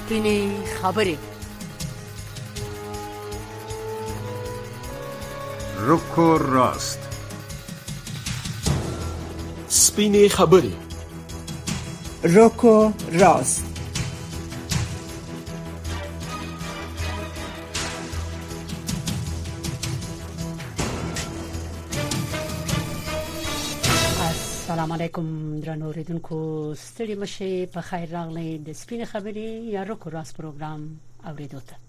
سپینې خبرې. رکو راست. سپینې خبرې. رکو راست. السلام علیکم درنو اوریدونکو، ستړي مشه، په خیر راغلی د سپینې خبرې یا رکو راست پروګرام اوریدو ته.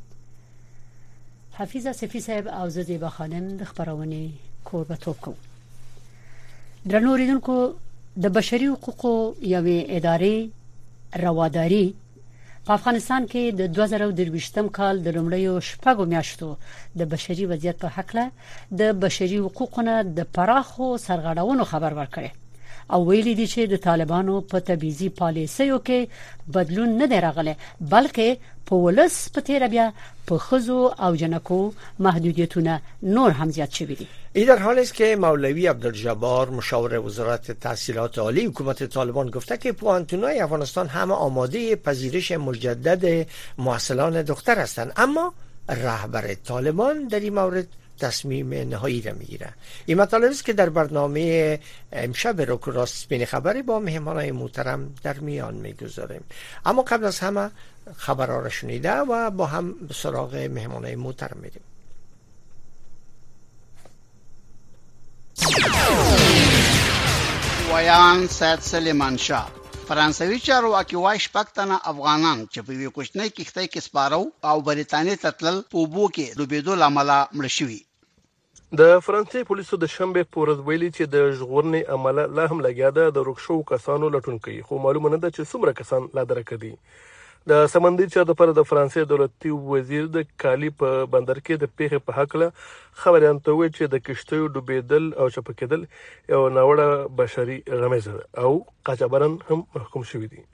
حفیظه صفی صاحب او زیبا خانم د خبرونه کوربتوب کوم. درنو اوریدونکو، د بشري حقوقو یوې ادارې رواداري په افغانستان کې د 2023م کال د لومړیو شپږو میاشتو د بشري وضعیت په حق له د بشري حقوقونو د پراخو سرغړونو خبر ورکړي او ویلي دي چې د طالبانو په تبعیضي پالیسیو کې بدلون نه دی راغلی، بلکې په ولس په تیر بیا په خزو او جنکو محدودیتونه نور هم زیات شوي دي. این در حالی است که مولوی عبدالجبار مشاور وزارت تحصیلات عالی حکومت طالبان گفته که پوهنتون‌های افغانستان همه آماده پذیرش مجدد محصلان دختر هستند، اما رهبر طالبان در این مورد تصمیم نهایی را میگیره. این مطالب است که در برنامه امشب رکو راست سپینې خبری با مهمانای محترم در میان میگذاریم. اما قبل از همه خبرها را شنیده و با هم سراغ مهمانای محترم میریم. ویان سید سلیمان شاه فرانسوي چارواکي وایي شپږ تنه افغانان چې په یوه کوچنۍ کښتۍ کې سپارو او بریتانیا ته تلل په اوبو کې ډوبېدو له امله مړه شوي. د فرانسې پولیسو د شنبې په ورځ ویلي چې د ژغورنې عمله لا هم لګیا ده، د ورک شوو کسانو لټون کوي، خو معلومه نه ده چې څومره کسان لا درک دي. د سمندري چارو لپاره د فرانسې دولتي وزیر د کالی په بندر کې د پیښې په حق له خبريان ته وایي چې د کشتیو ډوبېدل او چپه کېدل یو ناوړه بشري غمیزه ده او قاچاقبران هم محکوم شوي دي.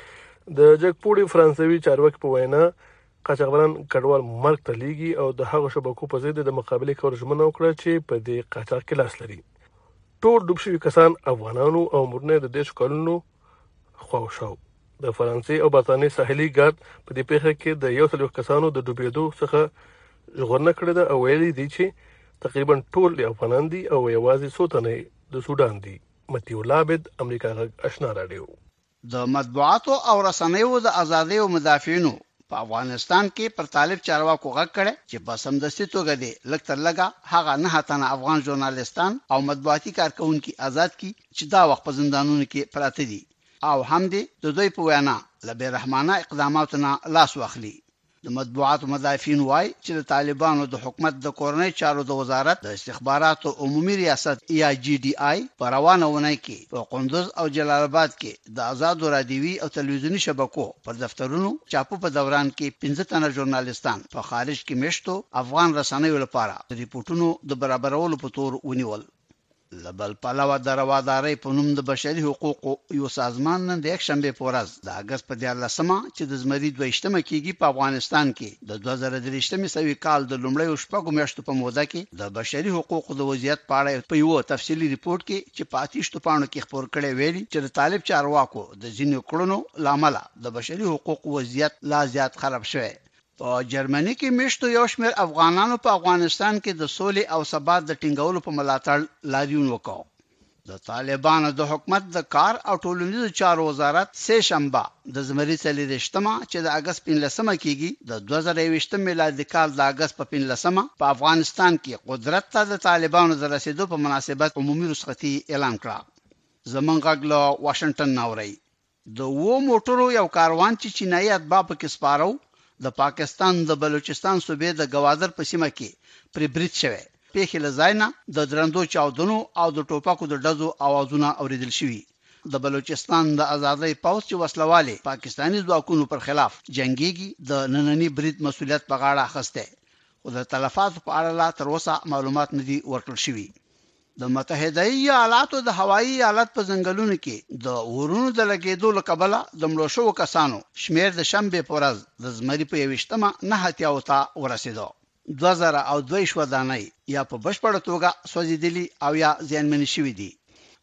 د جګپوړي فرانسوي چارواکي په وینا قاچاقبران کډوال مرګ ته لیږي او د هغو شبکو په ضد د مقابله کولو ژمنه وکړه چې په دې قاچاق کې لاس لري. ټول ډوب شوي کسان افغانانو او عمرونه د 10 کلونو خواوشاو. د فرانسې او برتانیې ساحلي ګارد په دې پیښه کې د 100 کسانو د ډوبېدو څخه ژغورنه کړې ده او ویلي دي چې تقریبا ټول افغانان دي او یوازې څو تنه د سودان دي. متیو لابد، امریکا غږ آشنا رادیو. د مطبوعاتو او رسنیو د ازادۍ او مدافعینو په افغانستان کې پر طالب چارواکو غږ کړي چې په سمدستي توګه دي لږ تر لږه هغه 9 تنه افغان ژورنالیستان او مطبوعاتي کارکونکي آزاد کړي چې دا وخت په زندانونو کې پراته دي او هم دې د دوی په وینا له بیرحمانه اقداماتو نه لاس واخلي. د مطبوعاتو مدافعین وایي چې د طالبانو د حکومت د کورنۍ چارو د وزارت د استخباراتو عمومي ریاست یا GDI په روانه ونۍ کې په قندوز او جلال آباد کې د آزادو رادیوي او تلویزیونی شبکو پر دفترونو چاپو په دوران کې 15 تنه ژورنالیستان په خارج کې میشتو افغان رسنیو لپاره د ریپورتونو د برابرولو په تور ونیول. لبل پلاوه د روادارۍ په نوم د بشري حقوقو یو سازمان نن د یک شنبه په ورځ د اگست په 14مه چې د زمري 22مه کېږي په افغانستان کې د 2023 سوي کال د لومړیو شپږو میاشتو په موده کې د بشري حقوقو د وضعیت په اړه په یو تفصیلي ریپورت کې چې په 8 پاڼو کې خبر کړي ویلي چې د طالب چارواکو د ځینو کړنو لامل د بشري حقوقو وضعیت لا زیات خراب شوی. په جرمني کې میشتو یو شمېر افغانانو په افغانستان کې د سولې او ثبات د ټینګولو په ملاتړ لاریون وکاو. د طالبانو د حکومت د کار او ټولنیزو چارو وزارت سه شنبه د زمري 13مه چې د اگست 15مه کېږي د 2023 میلادي کال د اگست په 15مه په افغانستان کې قدرت ته د طالبانو د رسیدو په مناسبت عمومي رخصتي اعلان کړه. زمونږ غږ له واشنگټن ناوري. د وو موټرو یو کاروان چې چینایي اتباع پکې سپارو د پاکستان د بلوچستان صوبې د گوادر په سیمه کې پر برید شوی. پیښې له ځای نه د درندو چاودنو او د ټوپکو د ډزو اوازونه اوریدل شوي. د بلوچستان د آزادۍ پوځ چې وسلواله پاکستاني ځواکونو پر خلاف جنگيږي د نننی برید مسولیت په غاړه اخسته، خو د تلفاتو په اړه لا تر اوسه معلومات نه دي ورکړل شوي. د متحده ایالاتو د هوایي ایالت په ځنګلونو کې د ورونو د لګیدو لکبله د مړو شوو کسانو شمیر د شنبه په ورځ د زمري په 21مه 9 ته ورسېدو. 2002 ودانۍ یا په بشپړه توګه سوځېدلي او یا زیانمن شوي دي.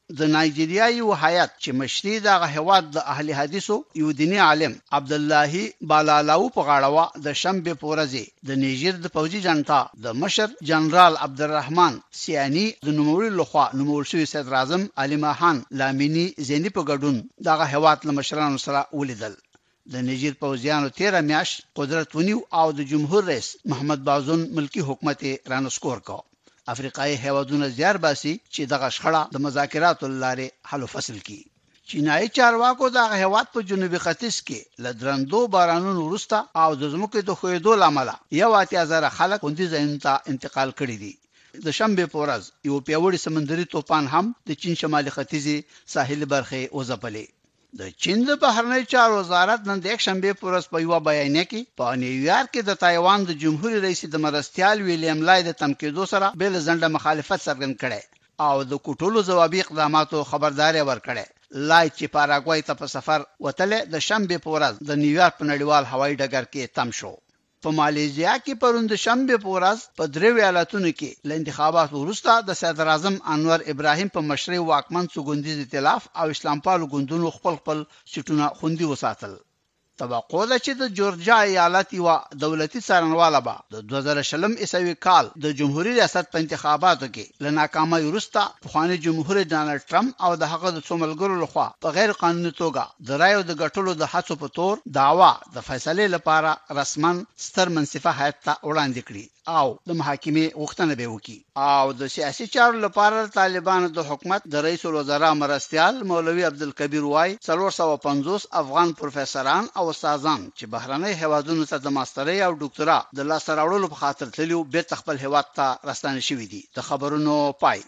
د نایجیریا یو هیات چې مشري د هواد د اهل حدیثو یو دینی عالم عبد الله بالالاو په غاړه د شنبه پورزه د نیجر د فوجي جنتا د مشر جنرال عبدالرحمن سیانی د نوموړي لخوا نومول شوی صدر اعظم علي ماهان لامینی زینی په ګډون د هواد له مشرانو سره ولیدل. د نیجر پوځیانو 13 میاشت قدرت ونیو او د جمهور رئیس محمد بازون ملکی حکومت رانسکور کو. افریقایي هیوادونه زیار باسي چې دغه شخړه د مذاکراتو لارې حل فصل کی. چینایي چارواکو د هیواد په جنوبي ختیځ کې لدرندو بارانونو وروسته او د زمکو د خویدو لامل یو 8000 خلک خوندي ځایونو ته انتقال کړي دي. د شنبه په ورځ یو پیوړی سمندري طوفان هم د چین شمالي ختیځي ساحل برخه وځپلې. د چین د بهرنی چارو وزارت نن د شنبه په ورځ په یو بیانیه کې په نیویارک کې د تایوان د جمهوریت رئیس د مرستيال ویلیام لای د تمکیدو سره بل ځنډه مخالفت څرګند کړي او د کوټولو جوابي اقداماتو خبرداري ورکړي. لای چې پاراګوای ته په سفر وتله د شنبه په ورځ د نیویارک په نړیوال هوایي ډګر کې تم شو. په ماليزیا کې پروند شنبه په ورځ په درې ایالتونو کې ل انتخاباتو وروسته د صدر اعظم انور ابراهیم په مشرۍ واکمن سګوندیز ائتلاف او اسلام پالو ګوندونو خپل سټونه خوندي وساتل. توقع ده چې د جورجیا ایالت یو دولتي څارنواله به د 2020 عیسوي کال د جمهوریت ریاست په انتخاباتو کې لناکامه وروسته پخوانی جمهور ډانلډ ټرمپ او د هغه د څوملګرو لخوا په غیر قانوني توګه د رایو د ګټلو د هڅو په تور دعوا د فیصله لپاره رسمن ستر منصفه هیئت ته وړاندې کړي او د محاکمې غوښتنه به وکړي. او د سیاسي چارو لپاره طالبانو د حکومت د رئیس الوزرا مرستيال مولوي عبدالکبیر وای 450 افغان پروفیسوران او استادان چې بهرنۍ هیوادونو ته د ماسترۍ او ډاکټرا د لاس راوړلو په خاطر تللو بیرته خپل هیواد ته راستانه شوي دي. د خبرونو پای.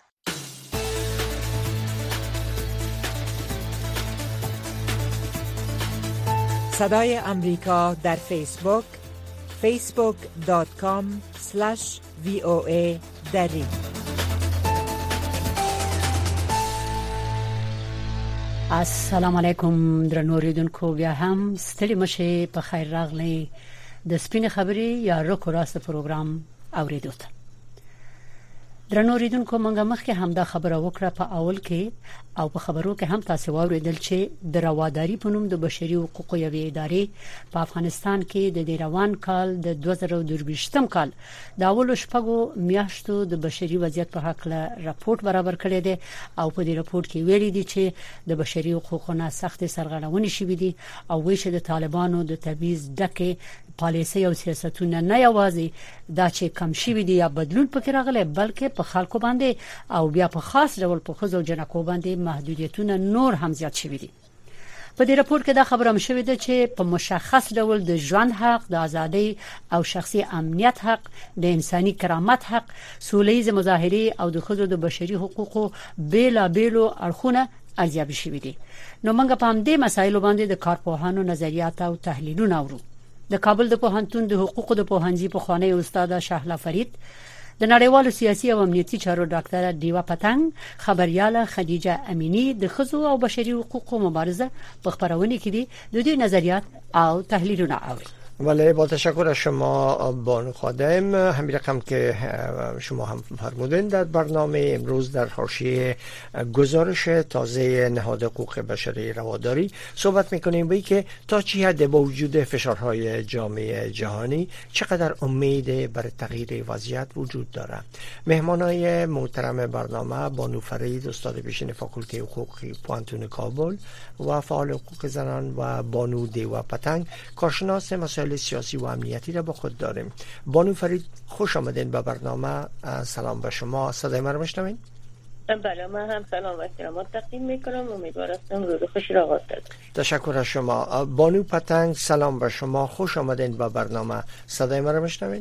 صدای امریکا در فیسبوک facebook.com/VOA دری. السلام علیکم درنو اوریدونکو، بیا هم ستړي مشه په خیر راغلی د سپینې خبرې یا رکو راست پروګرام اوریدو ته. درنو اوریدونکو، موږ مخکې هم دا خبره وکړه په اول کې او په خبرو کې هم تاسو واوریدل چې د رواداری په نوم د بشري حقوقو یوې ادارې په افغانستان کې د روان کال د 2023 کال د اولو شپږو میاشتو د بشري وضعیت په حق له راپورټ برابر کړی دی او په دې راپورټ کې ویلي دي چې د بشري حقوقو نه سخت سرغړونې شوې دي او وایي چې د طالبانو د تبعیض ډکه پالیسي او سیاستونه نه یوازې دا چې کم شوي دي یا بدلون پکې راغلی بلکې په خلکو باندې او بیا په خاص ډول په خزو جنکو باندې محدودیتونه نور هم زیات شوي دي. په دې راپور کې دا خبره هم شوې ده چې په مشخص ډول د ژوند حق، د ازادۍ او شخصي امنیت حق، د انساني کرامت حق، سوله‌ییز مظاهره او د خزو د بشري حقوقو بیلابیلو اړخونه ارزیابي شوي دي. نو موږ په همدې مسایلو باندې د کارپوهانو نظریات او تحلیلونه اورو. د کابل د پوهنتون د حقوقو د پوهنځي په خوانی استاد شهلا فرید، د نړیوالو سیاسي او امنیتي چارو ډاکټر دیوا پتنګ، خبرياله خدیجه امینی د خزو او بشري حقوقو مبارزه په خبرونه کې دي د دې نظریات او تحلیلونه اوري. ولی با تشکر از شما بانو خادم. همین رقم که شما هم فرمودین در برنامه امروز در حاشیه گزارش تازه نهاد حقوق بشری رواداری صحبت میکنیم به که تا چه حد با وجود فشارهای جامعه جهانی چقدر امید برای تغییر وضعیت وجود داره. مهمانای محترم برنامه بانو فرید، استاد پیشین فاکولته حقوق پوهنتون کابل و فعال حقوق زنان، و بانو دیوا پتنگ، کارشناس مسائل سیاسی و امنیتی را با خود داریم. بانو فرید، خوش آمدین به برنامه. سلام به شما. صدای ما رو میشنوین؟ بله، من هم سلام و احترامات تقدیم میکنم. امیدوارم روز خوشی را آغاز کنید. تشکر از شما. بانو پتنگ، سلام به شما. خوش آمدین به برنامه. صدای ما رو میشنوین؟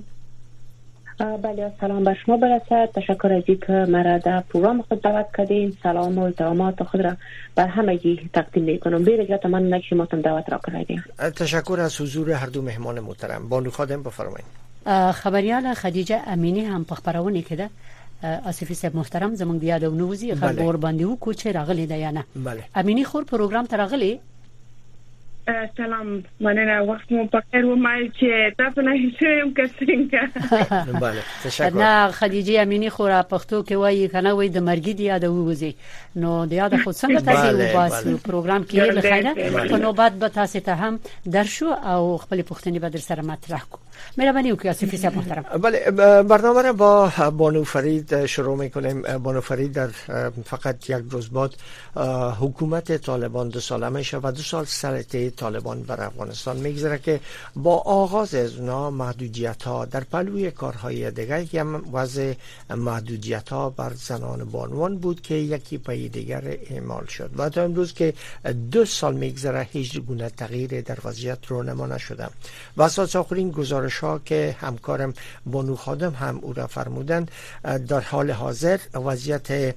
بله، سلام به شما برسد. تشکر از اینکه مرا در پروگرام خود دعوت کردین. سلام و احترامات خود را بر همگی تقدیم میکنم. بی‌رجعت من شما تم دعوت را کردین. تشکر از حضور هر دو مهمان محترم. بانو خادم بفرمایید. خبریال خدیجه امینی هم په خبرونه کې ده. اسفی صاحب محترم، زمونږ د یاد نووزی خبر باندې وکړو چې راغلی دی یا نه. بله. امینی خور پروګرام ته راغلی؟ سلام مننه وخت مو بخیر و ما چې تاسو نه هیڅ که څنګه بله تشکر نه خدیجه امینی خو را پښتو کې وایي کنه وای د مرګ دی یاد ووزي نو د یاد خو څنګه تاسو وباسو پروګرام کې له خیره په نوبت به تاسو ته هم درشو او خپل پښتني به در سره مطرح کو مهرباني وکړئ آصفی صاحب محترم. بله برنامه را با بانو فرید شروع میکنیم. بانو فرید در فقط یک روز بعد حکومت طالبان 2 ساله میشه و 2 سال سلطه طالبان بر افغانستان میگذره که با آغاز از اونا محدودیت ها در پلوی کارهای دیگر هم وضع محدودیت ها بر زنان بانوان بود که یکی پای دیگر اعمال شد و تا امروز که 2 سال میگذره هیچ گونه تغییر در وضعیت رونما نشده و اساس آخرین گزارش ها که همکارم بانو خادم هم او را فرمودند در حال حاضر وضعیت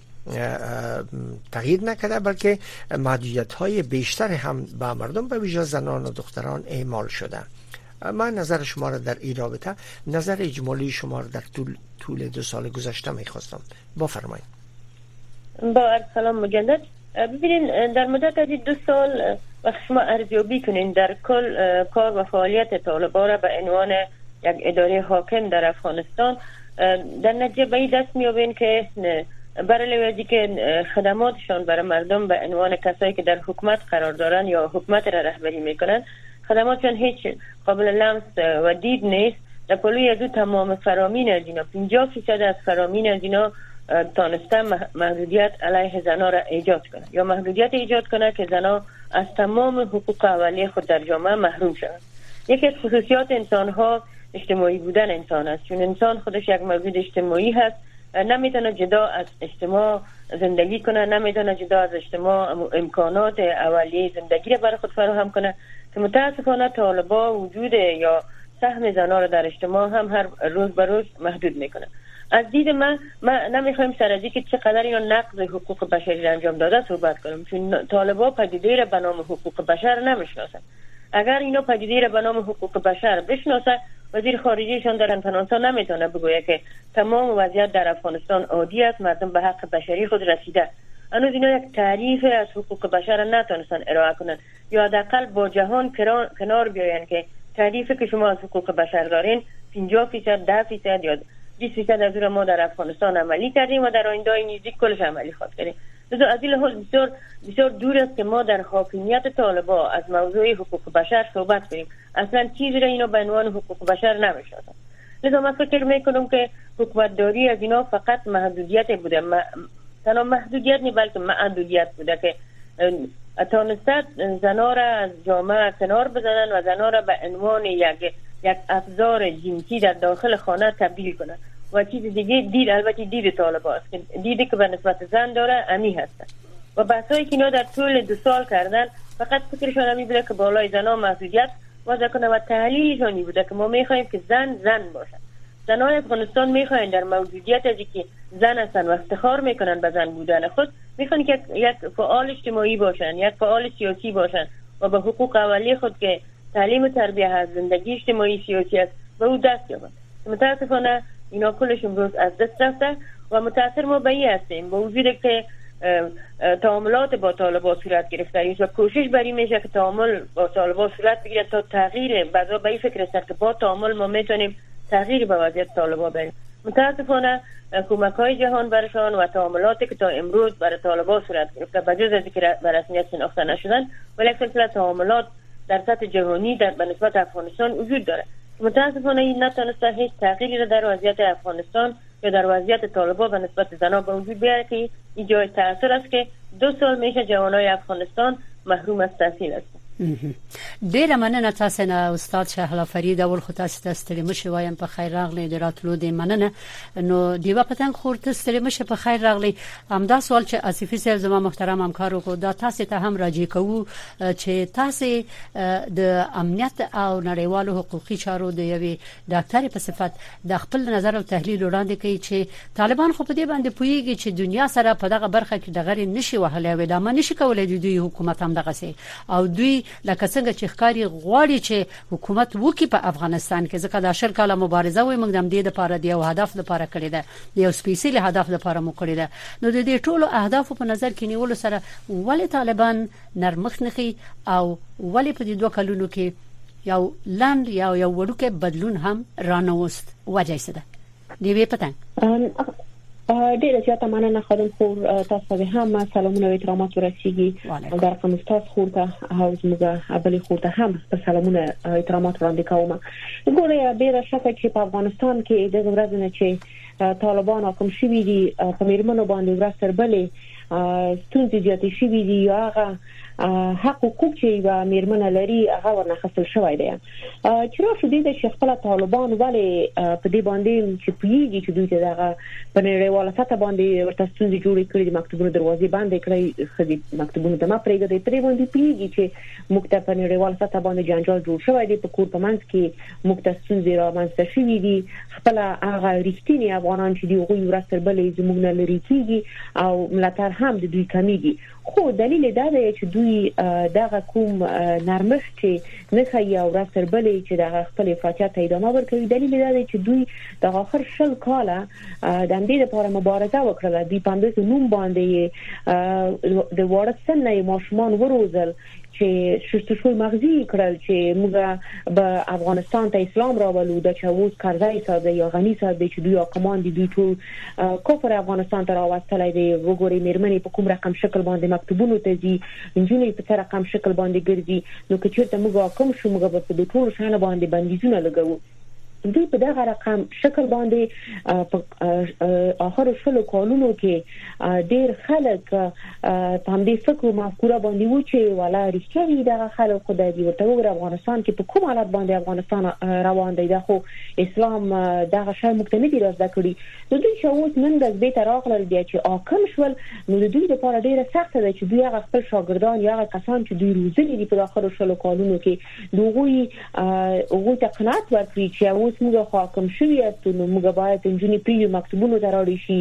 تغییر نکرده بلکه محدودیت های بیشتر هم به مردم به ویژه زنان و دختران اعمال شده. من نظر شما را در این رابطه نظر اجمالی شما را در طول 2 سال گذشته میخواستم بفرمایید. با سلام مجدد. ببینید در مدت از 2 سال وقتی شما ارزیابی کنین در کل کار و فعالیت طالبان را به عنوان یک اداره حاکم در افغانستان در نتیجه به این دست میابین که برای لحاظی که خدماتشان برای مردم به عنوان کسایی که در حکومت قرار دارن یا حکومت را رهبری میکنن خدماتشان هیچ قابل لمس و دید نیست. در پلوی از تمام فرامین از اینا 50% از فرامین از اینا تانسته محدودیت علیه زنها را ایجاد کنه یا محدودیت ایجاد کنه که زنها از تمام حقوق اولیه خود در جامعه محروم شوند. یکی از خصوصیات انسان ها اجتماعی بودن انسان است، چون انسان خودش یک موجود اجتماعی هست، نمیتونه جدا از اجتماع زندگی کنه، نمیتونه جدا از اجتماع امکانات اولیه زندگی را برای خود فراهم کنه که متاسفانه طالبان وجود یا سهم زنها را در اجتماع هم هر روز به روز محدود میکنه. از دید من نمیخوایم سر از اینکه چقدر اینا نقض حقوق بشری را انجام داده صحبت کنم، چون طالبان پدیده را به نام حقوق بشر نمیشناسن. اگر اینا پدیده را به نام حقوق بشر بشناسن وزیر خارجهشان در افغانستان نمیتونه بگوید که تمام وضعیت در افغانستان عادی است، مردم به حق بشری خود رسیده. هنوز اینا یک تعریف از حقوق بشر نتونستن ارائه کنن یا حداقل با جهان کنار بیاین که تعریفی که شما از حقوق بشر دارین 50%، 10% یا 20% از اون ما در افغانستان عملی کردیم و در آینده نزدیک کلش عملی خواهد کردیم. لذا از این لحاظ بسیار دور است که ما در حاکمیت طالبان از موضوع حقوق بشر صحبت کنیم. اصلا چیزی را اینا به عنوان حقوق بشر نمیشناسن. لذا من فکر میکنم که حکومتداری از اینا فقط محدودیت بوده، تنها محدودیت نه بلکه محدودیت بوده که تانسته زنها را از جامعه کنار بزنن و زنها را به عنوان یک افزار جنسی در داخل خانه تبدیل کنن. و چیز دیگه البته دید طالبان است که دیدی که به نسبت زن داره امی هستن و بحثایی که اینا در طول 2 سال کردن فقط فکرشان امی بوده که بالای زنها محدودیت وضع کنه و تحلیلشانی بوده که ما میخوایم که زن باشن. زنان افغانستان میخواین در موجودیت از که زن هستن و افتخار میکنن به زن بودن خود، میخوان که یک فعال اجتماعی باشن، یک فعال سیاسی باشن و به حقوق اولیه خود که تعلیم و تربیه هست، زندگی اجتماعی سیاسی است به او دست یابند. متاسفانه اینا کلش امروز از دست رفته و متاثر ما به این هستیم با وجود که تعاملات با طالبان صورت گرفته و کوشش بر این میشه که تعامل با طالبان صورت بگیره تا تغییر بعضا به این فکر است که با تعامل ما میتونیم تغییر به وضعیت طالبان بریم. متاسفانه کمک‌های جهان برشان و تعاملاتی که تا امروز برای طالبان صورت گرفته بجز از اینکه به رسمیت شناخته نشدن ولی سلسله تعاملات در سطح جهانی به نسبت افغانستان وجود داره. متاسفانه این نتونسته هیچ تغییری را در وضعیت افغانستان یا در وضعیت طالبان به نسبت زنان به وجود بیاره که این جای تأثیر است که 2 سال میشه جوانای افغانستان محروم از تحصیل هستند. ډیره مننه تاسو نه استاد شهلا فرید اول خو تاسو ته ستړي مشه وایم په خیر راغلی د راتلو د مننه نو دیوا پتنګ خورته ستړي مشه په خیر راغلی. همدا سوال چې آصفی صاحب زما محترم همکارو کو دا تاسو ته هم راځي کوو چې تاسو د امنیت او نړیوالو حقوقي چارو د یوې ډاکټر په صفت د خپل نظر او تحلیل وړاندې کوي چې طالبان خو په دې باندې پوهیږي چې دنیا سره په دغه برخه کې د غیر نشي وهلې و دا ما نشي کولای د دوی حکومت هم دغه سي او دوی لکه څنګه چې ښکاری غواړي چې حکومت وکړي په افغانستان کې ځکه د 10 کاله مبارزه وي موږ د دې لپاره دی او هدف لپاره کړی دی یو سپیشل هدف لپاره مو کړی دی نو د دې ټولو اهداف په نظر کې نیول سره ولې طالبان نرمخ نخي او ولې په دې 2 کلونو کې یو لاند یو وړوکی بدلون هم رانوست وجه څه ده دی پتن ډیره زیاته مننه خادم خور تاسو ته هم سلامونه او احترامات ورسیږي در کوم تاسو خور ته او زموږ ابلي خور ته هم سلامونه او احترامات وړاندې کوم ګوره ډیره شکه چې په افغانستان کې د ورځې چې طالبان حکم شوي دي په میرمنو باندې ورځ تر بلې ستونزې زیاتې شوي دي هغه حق حقوق چې و میرمنه لري هغه ورنخصل شوی دی چې راځي د شخصه طالبان ولی په دې باندې چې پیږي چې دوی دغه په نړیواله سطح باندې ورته ستونزې جوړې کړې د مکتوبونو دروازې باندې کړې خدي مکتوبونو د ما پرېږدي د پرې باندې پیږي چې مکتب په نړیواله سطح باندې جنجال جوړ شوی دی په کور په منځ کې مکتب ستونزې را منځته شوې دي خپل هغه رښتینی افغانان چې دی هغه ورځ تر بلې زموږ نه لري کیږي او ملاتړ هم د دوی کمیږي خو دلیل دا دی چې دوی دغه کوم نرمښت چې نه کوي او راستر بلې چې دغه خپل افراطیت ادامه ورکوي دلیل دا دی چې دوی د اخر 10 کاله د دې لپاره مبارزه وکړه د پاندې نوم باندې د وړاندې نه ماشومان وروزل چې شرطشوي مغزي کړل چې موږ به افغانستان ته اسلام راولو د چاوز کارځای ساده یا غنی ساده چې دوی حکومت دي دوی ټول کفر افغانستان ته راوستلای دي وګوري میرمنې په کوم رقم شکل باندې مکتوبونو ته دي انجونې په څه رقم شکل باندې ګرځي نو که چیرته موږ کوم شو موږ په دې ټول شان باندې بندیزونه لګو دوی په دغه رقم شکل باندې په اخر شلو کالونو کې ډېر خلک په همدې فکر مفکوره باندې و چې ولا رښتیا دغه خلک خدای دې ورته وګوره افغانستان کې په کوم حالت باندې افغانستان روان دی دا خو اسلام دغه شی مختلف دي راځي کړی نو دوی چې اوس نن د بیت راغلل بیا چې اکم شول نو د دوی لپاره ډېر سخت دی چې دوی هغه خپل شاګردان یا کسان چې دوی روزلي دي په اخر شلو کالونو کې دوی ته قناعت ورکړي چې اوس موږ حاکم شوی است نو موږ باید انجونی پریو مکتوبونو ته راوړي شي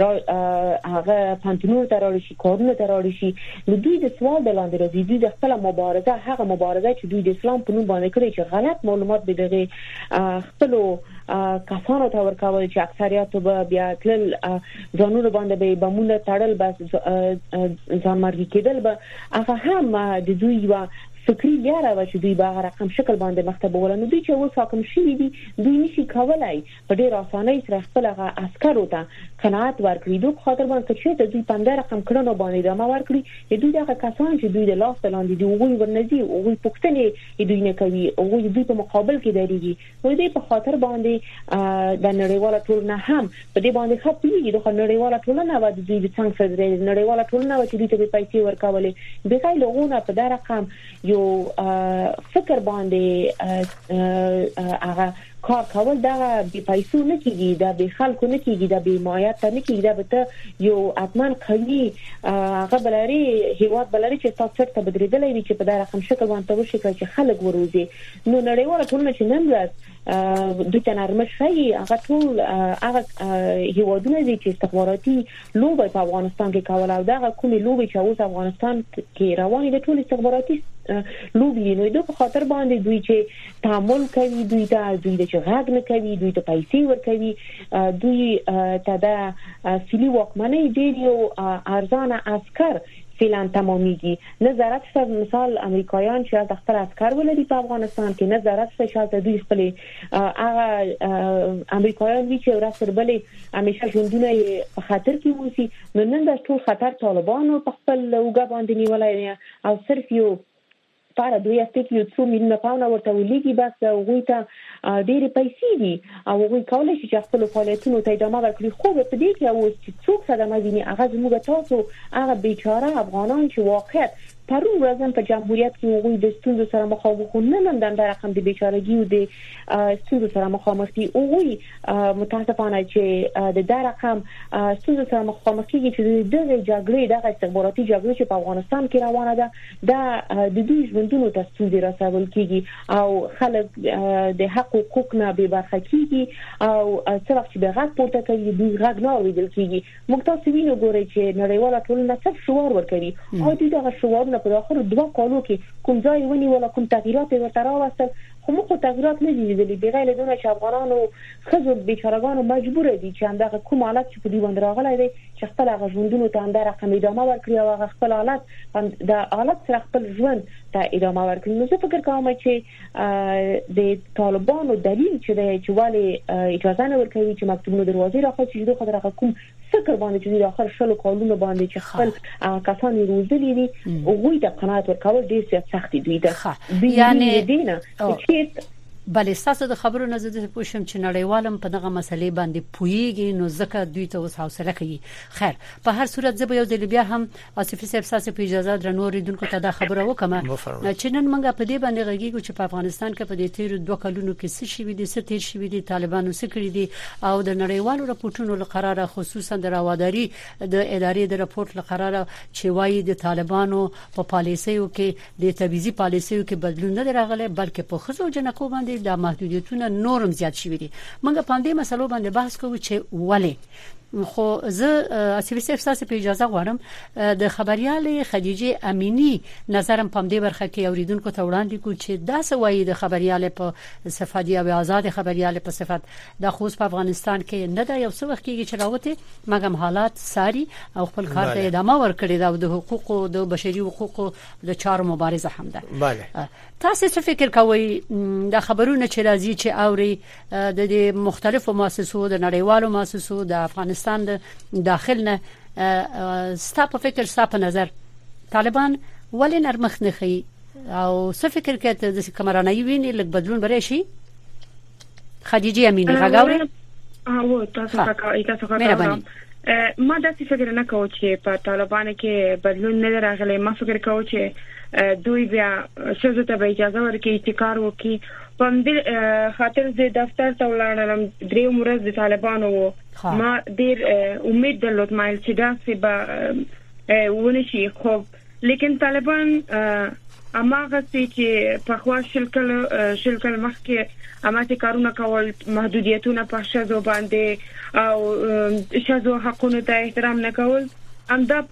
هغه پانتونو ته راوړي شي کارونه ته راوړي شي نو دوی د سوال د لاندې راځي دوی د خپل مبارزه هغه مبارزه چې دوی د اسلام په نوم باندې کړی چې غلط معلومات به دغه خپل کسانو ته ورکول چې اکثریت به بیا تل ځانونه باندې به بمونه تړل بس ځانمرګي کېدل به هغه هم د دوی و فکری لاره و چې دوی به رقم شکل باندې مختبه ولنو دوی چې اوس حاکم شوي دي دوی نشي کولای په ډېر اسانۍ سره خپل عسکرو ته قناعت ورکړي دوی په خاطر باندې چې دوی 15 رقم کړنو باندې دمه ورکړي دوی دغه کسان چې دوی د لاس لاندې دی وګوي ورنځي او پښتنې دوی نه کوي او دوی په مقابل کې درېږي نو دوی په خاطر باندې د نړیواله ټولنه هم په دې باندې خپلېږي د نړیواله ټولنه و دوی د څنګه فدرال نړیواله ټولنه و چې دوی ته پیسې ورکولې به غي لغونه په دا رقم یو فکر باندې هغه کار کول دا به پیسو نه کیږي دا به خلکو نه کیږي دا به مایات نه کیږي دا به یو اتمن قوي هغه بلاري هیواد بلاري چې تاسو ته بدریدلې وي چې په دا رقم شکل باندې وشي چې خلک وروزي نو نړیواله ټولنه چې نن ورځ دوی ته نرمش شي هغه ټول هغه هیوادونه دي چې استخباراتي لوبه په افغانستان کې کوله او دا کومې لوبه چې اوس افغانستان کې روانې دي ټول استخباراتي لوبي نو دوی په خاطر باندې دوی چې تعامل کوي دوی ته چې غږ نه کوي دوی ته پیسې ورکوي دوی ته دا فیلی واکمنۍ ډېر یو ارزانه عسكر فعلا تماميږي نظارت سره مثال امریکایان چې د خپل عسكر ولري په افغانستان کې نظارت سره شاته دوی خپل هغه امریکایان چې ورسره بلې همیشه ژوندونه په خطر کې وسی نو نن د ټول خطر طالبانو په خپل وګا باندې نیولای او صرف یو para دوی استې یو څو میلیونه پاونه ورته ولېږي بس هغوی ته ډېرې پیسې دي او هغوی کولی شي چې خپلو فعالیتونو ته ادامه ورکړي خو په دې کې اوس چې څوک صدمه ویني هغه زموږ تاسو هغه بیچاره افغانان چې واقعیت پرون ورځ په جمهوریت کې هغوی د ستونزو سره مخامخ نه د رقم د بیچارهګي او د ستونزو سره مخامخ دي هغوی متاسفانه چې د رقم ستونزو سره مخامخ کېږي چې د جګړې د استخباراتي جګړې چې په افغانستان کې روانه ده د دوی ژوندونو ته ستونزې رسول کېږي او خلک د حق حقوق نه بې برخه کېږي او څه وخت چې د غږ پورته کوي دوی غږ نه اورېدل کېږي موږ تاسو وینو ګورئ چې نړیواله ټولنه څه شعار ورکوي او دوی دغه شعارونه په داخل 2 کالو کې کوم ځای ونی ولا کوم تغییرات ورته راوستل خو موږ تغییرات نه لیدلې بغیر دونه چې افغانانو خزو بیچارهګانو مجبور دي چې همدغه کوم حالت چې په دې باندې راغلی دی چې خپل غژوندونو ته همدغه رقم ادامه ورکړي او خپل حالت د حالت سره خپل ژوند ته ادامه ورکړي. نو زه فکر کوم چې د طالبانو دلیل چې والي اجازه نه ورکوي چې مکتوبونو دروازې راخلي چې دوی خبره کوم فکر باندې چې د اخر شلو کالونو باندې چې خپل کسان روزلي دي او غوي د قناعت ورکول ډیر سخت دي دوی یعنی دینه بلې تاسو د خبرو نه زده پوښم چې نړیوالم په دغه مسلې باندې پویږي نو ځکه دوی ته اوس حوصله کوي. خیر په هر صورت زه به یو ځل بیا هم آصفي صاحب تاسو په اجازه درنو ریدونکو ته دا خبره وکم چې نن موږ په دې باندې غږیږو چې په افغانستان کې په دې تیر 2 کلونو کې څه شي دي څه تیر شي دي طالبانو څه کړی دي او د نړیوالو راپورټونو لقراره خصوصا د راواداري د ادارې د راپورټ لقراره چې وایي د طالبانو په پالیسیو کې د تبعیضي پالیسیو کې بدلون نه راغلی بلکې په خزو جنکو باندې د محدودیتونه نورم زیات شوي دي. موږ په دې مسلو باندې بحث کوو چې ولې خو زه آصفي صاحب تاسو په اجازه غواړم د خبريال خدیجه امینی نظرم په دې برخه کې اوریدونکو ته وړاندې کو چې دا سوي د خبريال په صفات یا آزاد خبريال په صفات د خوست په افغانستان کې نه دا یو څه وخت کې چې راوته مګم حالات ساري او خپل کار ته ادامه ورکړي دا د حقوقو د بشري حقوقو د چارو مبارزه هم ده. بله تاسو څه فکر کوئ د خبرونه چې راځي چې اوري د مختلفو مؤسسو د نړیوالو مؤسسو د افغانستان د داخل نه ستا په فکر ستا په نظر طالبان ولې نرمخ نه خي او څه فکر کوي د کمرانه ویني لږ بدلون بري شي؟ خدیجه امینی راغوري او تاسو څنګه ما د څه فکر نه کوم چې په طالبانو کې بدلون نه راغلی. ما فکر کوم چې دوی بیا شزو ته اجازه ورکړي چې کار وکړي. په دې خاطر د دفتر ته ولاړم 3 ورځې د طالبانو ما ډیر امید درلود مایل چې دا څه به ونشي خو لیکن طالبان اماغه چې په خوا شلکل مخکې اماته کارونه کول محدودیتونه په شزو باندې او شزو حقوقو ته احترام نه کول امدا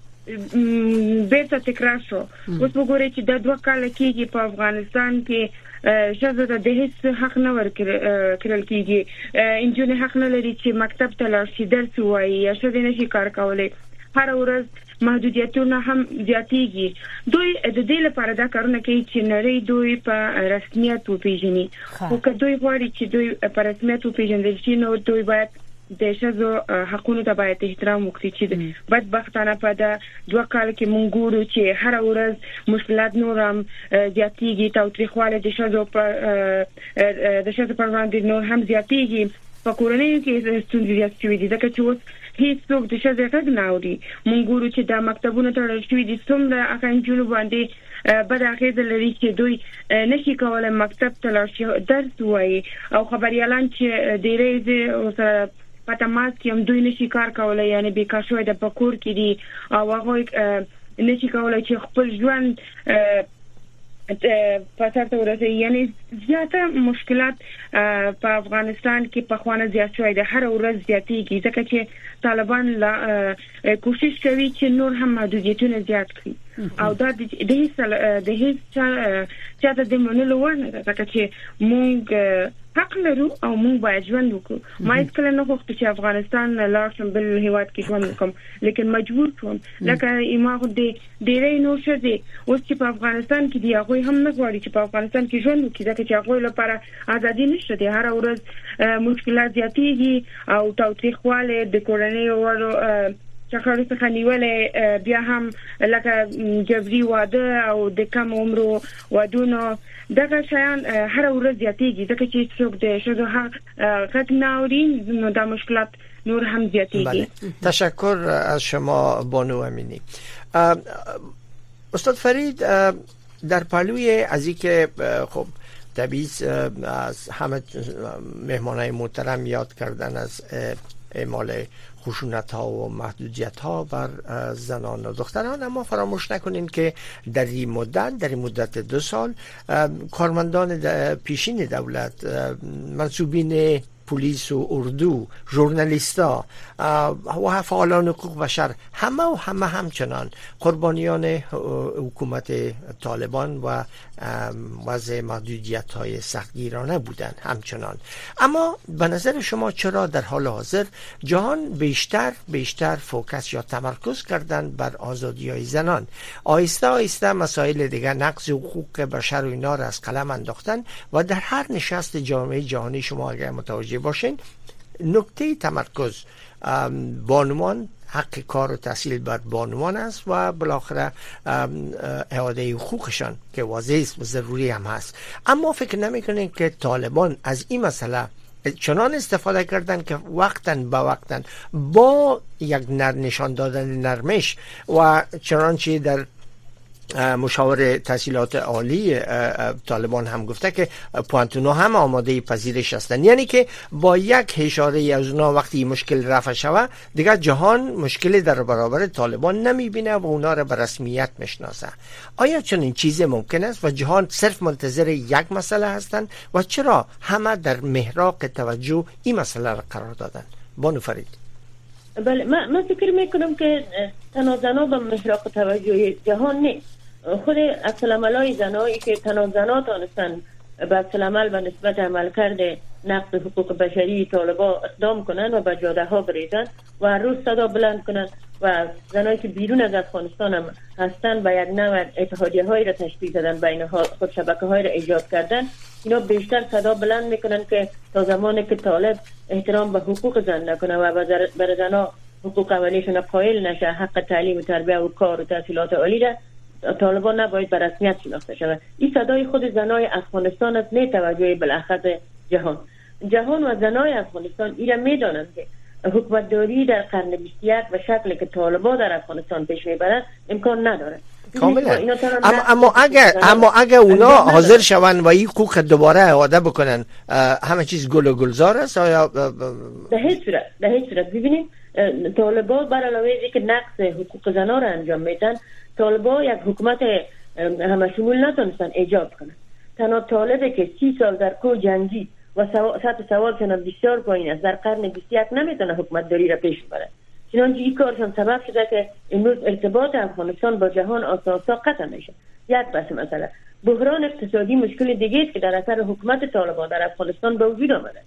بیرته تکرار شو. اوس وګورئ چې د 2 کال کېږي په افغانستان کې شزو ته د هیڅ حق نه ورکړل کېږي. انجونې حق نه لري چې مکتب ته لاړ شي درس ووایي یا شزې نشي کار کولای. هر ورځ محدودیتونه هم زیاتېږي. دوی د دې لپاره دا کارونه کوي چې نړۍ دوی په رسمیت وپیژني. او که دوی غواړي چې دوی په رسمیت وپیژندل شي نو دوی باید د شزو حقوقو ته باید احترام وکړي چې بدبختانه په د 2 کال کې مونږ ګورو چې هر ورځ مشکلات نورم زیاتېږي. تاوتریخواله د شزو په وړاندې نور هم زیاتېږي. په کورنۍ کې ستونزې زیات شوې دي ځکه چې اوس هیڅوک د شزو غږ نه اوري. مونږ ګورو چې د مکتبونو تړل شوي دي. څومره اخنجونو باندې بد اغیزه لري چې دوی نشي کولای مکتب ته لاړ شي درس وایي او خبريالان چې ډېرې اوس په تماس کې هم دوی نشي کار کولای یعنی بیکار شوی د پکور کې دي او هغه نشي کولای چې خپل ژوند په تاسو ورته یعنی زیاته مشکلات په افغانستان کې په خوانه زیات شوی د هر ورځ زیاتېږي ځکه چې طالبان کوشش کوي چې نور هم محدودیتونه زیات کړي او دا د هیڅ چاته د منلو ورنه ځکه چې مونږ حق لرو او مونږ باید ژوند وکړو. ما هیڅ کله نه غوښتم چې افغانستان لاړ شم بل هیواد کې ژوند وکړم لیکن مجبور شوم لکه ایماغ ډېرې نور شدي اوس چې په افغانستان کې دی هغه هم نه غواړي چې په افغانستان کې ژوند وکړي ځکه چې هغه لپاره ازادي نشته دی. هر ورځ مشکلات زیاتېږي او تاوتریخواله د کورنۍ ورو چخړو څخه نیولې بیا هم لکه جبري واده او د کم عمرو ودونو دغه شیان هر ورځ زیاتېږي ځکه چې څوک د شذو حق ناوري نو دا مشکلات نور هم زیاتېږي. تشکر از شما بانو امینی. استاد فرید در پهلوی از اینکه خب تبعیض از همه مهمانای محترم یاد کردن از اعمال خشونت ها و محدودیت ها بر زنان و دختران، اما فراموش نکنین که در این مدت 2 سال کارمندان پیشین دولت، منصوبین پلیس و اردو، ژورنالیستا و فعالان حقوق بشر همه همچنان قربانیان حکومت طالبان و وضع محدودیت‌های سختگیرانه بودند همچنان. اما به نظر شما چرا در حال حاضر جهان بیشتر فوکس یا تمرکز کردن بر آزادی‌های زنان؟ آهسته مسائل دیگر، نقض حقوق بشر و اینا را از قلم انداختن و در هر نشست جامعه جهانی شما اگر متوجه باشین نکته تمرکز بانوان، حق کار و تحصیل بر بانوان است و بالاخره اعاده حقوقشان که واضح است و ضروری هم هست. اما فکر نمی‌کنین که طالبان از این مسئله چنان استفاده کردن که وقتاً با یک نشان دادن نرمش و چنانچه در مشاور تحصیلات عالی طالبان هم گفته که پوانتونا هم آماده پذیرش هستند، یعنی که با یک اشاره از اونا وقتی مشکل رفع شوه دیگر جهان مشکل در برابر طالبان نمیبینه و اونا را به رسمیت میشناسه. آیا چنین چیزی ممکن است و جهان صرف منتظر یک مسئله هستند و چرا همه در محراق توجه این مسئله را قرار دادن؟ بانو فرید. بله، من فکر میکنم که تنها زنها به محراق توجه جهان نیست. خود عکس‌العمل‌های زنایی که تنها زنها تانستن به عکس‌العمل و نسبت عمل کرده نقض حقوق بشری طالبا اقدام کنن و به جاده ها بریزن و هر روز صدا بلند کنن و زنایی که بیرون از افغانستان هم هستن به یک نوع اتحادیه هایی را تشکیل دادن، بین خود شبکه های را ایجاد کردن، اینا بیشتر صدا بلند میکنن که تا زمانی که طالب احترام به حقوق زن نکنه و برای زنها حقوق اولیشون قائل نشه، حق تعلیم و تربیه و کار و تحصیلات عالی را طالبان نباید به رسمیت شناخته شود. این صدای خود زنای افغانستان است، نه توجه بالاخص جهان و زنای افغانستان ایرا میدانند که حکومتداری در قرن 21 و شکلی که طالبان در افغانستان پیش میبرند امکان نداره. کاملا. اما اگر اونا حاضر شون و این حقوق دوباره اعاده بکنن همه چیز گل و گلزار است؟ یا به هیچ صورت ببینید طالبان بر علاوه از اینکه نقض حقوق زنان را انجام میدن، طالبان یک حکومت همه شمول نتونستن ایجاد کنن. تنها طالبه که 30 سال در کو جنگی و سطح سوادشان بسیار پایین است در قرن 21 نمیتونه حکومتداری را پیش ببره. چنانچه این کارشان سبب شده که امروز ارتباط افغانستان با جهان آسان قطع میشه. یک بحث مثلا بحران اقتصادی مشکل دیگه است که در اثر حکومت طالبان در افغانستان به وجود آمده.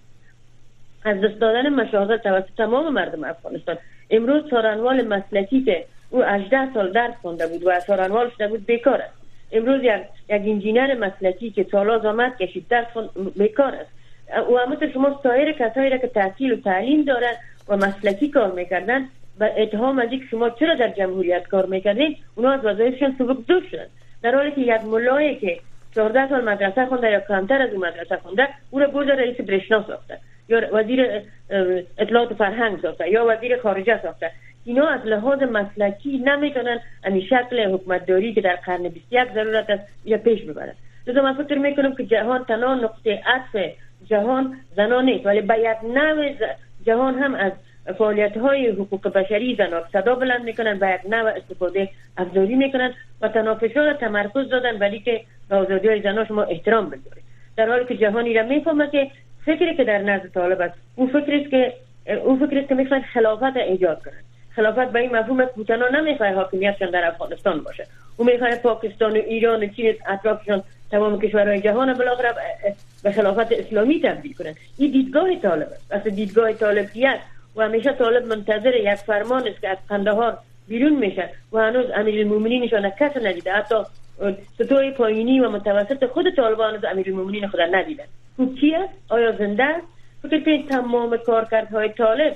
از دست دادن مشاغل توسط تمام مردم افغانستان. امروز سارنوال مسلکی که او 18 سال درس خونده بود و سارنوال شده بود بیکار است. امروز یک انجینر مسلکی که سالا زحمت کشید درس بیکار است. و همونطور شما سایر کسایی را که تحصیل و تعلیم دارن و مسلکی کار میکردن و اتهام از اینکه شما چرا در جمهوریت کار میکردین، اونا از وظایفشون سبکدوش شدن، در حالی که یک ملایی که 14 سال مدرسه خونده یا کمتر از اون مدرسه خونده او را برده رئیس برشنا ساخته یا وزیر اطلاعات و فرهنگ ساخته یا وزیر خارجه ساخته. اینا از لحاظ مسلکی نمیتونن این شکل حکومتداری که در قرن 21 ضرورت است یا پیش ببرن. لذا من فکر میکنم که جهان تنها نقطه عطف جهان زنان نیست، ولی به یک نوع جهان هم از فعالیت‌های حقوق بشری زنان صدا بلند میکنن، به یک نوع استفاده افزاری میکنن و تنافس‌ها تمرکز دادن ولی که به آزادی‌های زنان شما احترام بذارید، در حالی که جهانی را میفهمه که فکری که در نزد طالب است اون فکری است که میخواد خلافت ایجاد کنند. خلافت به این مفهوم که تنها نمیخواد حاکمیتشان در افغانستان باشه، او میخواد پاکستان و ایران و چین اطرافشان تمام کشورهای جهان بالاخره به خلافت اسلامی تبدیل کنند. این دیدگاه طالب است، اصل دیدگاه طالبیت و همیشه طالب منتظر یک فرمان است که از قندهار بیرون میشه و هنوز امیرالمومنینشان کس ندیده، حتی سطوح پایینی و متوسط خود طالبان از امیرالمومنین خود ندیدن. او کی است؟ آیا زنده است؟ فکر کنید تمام کارکردهای طالب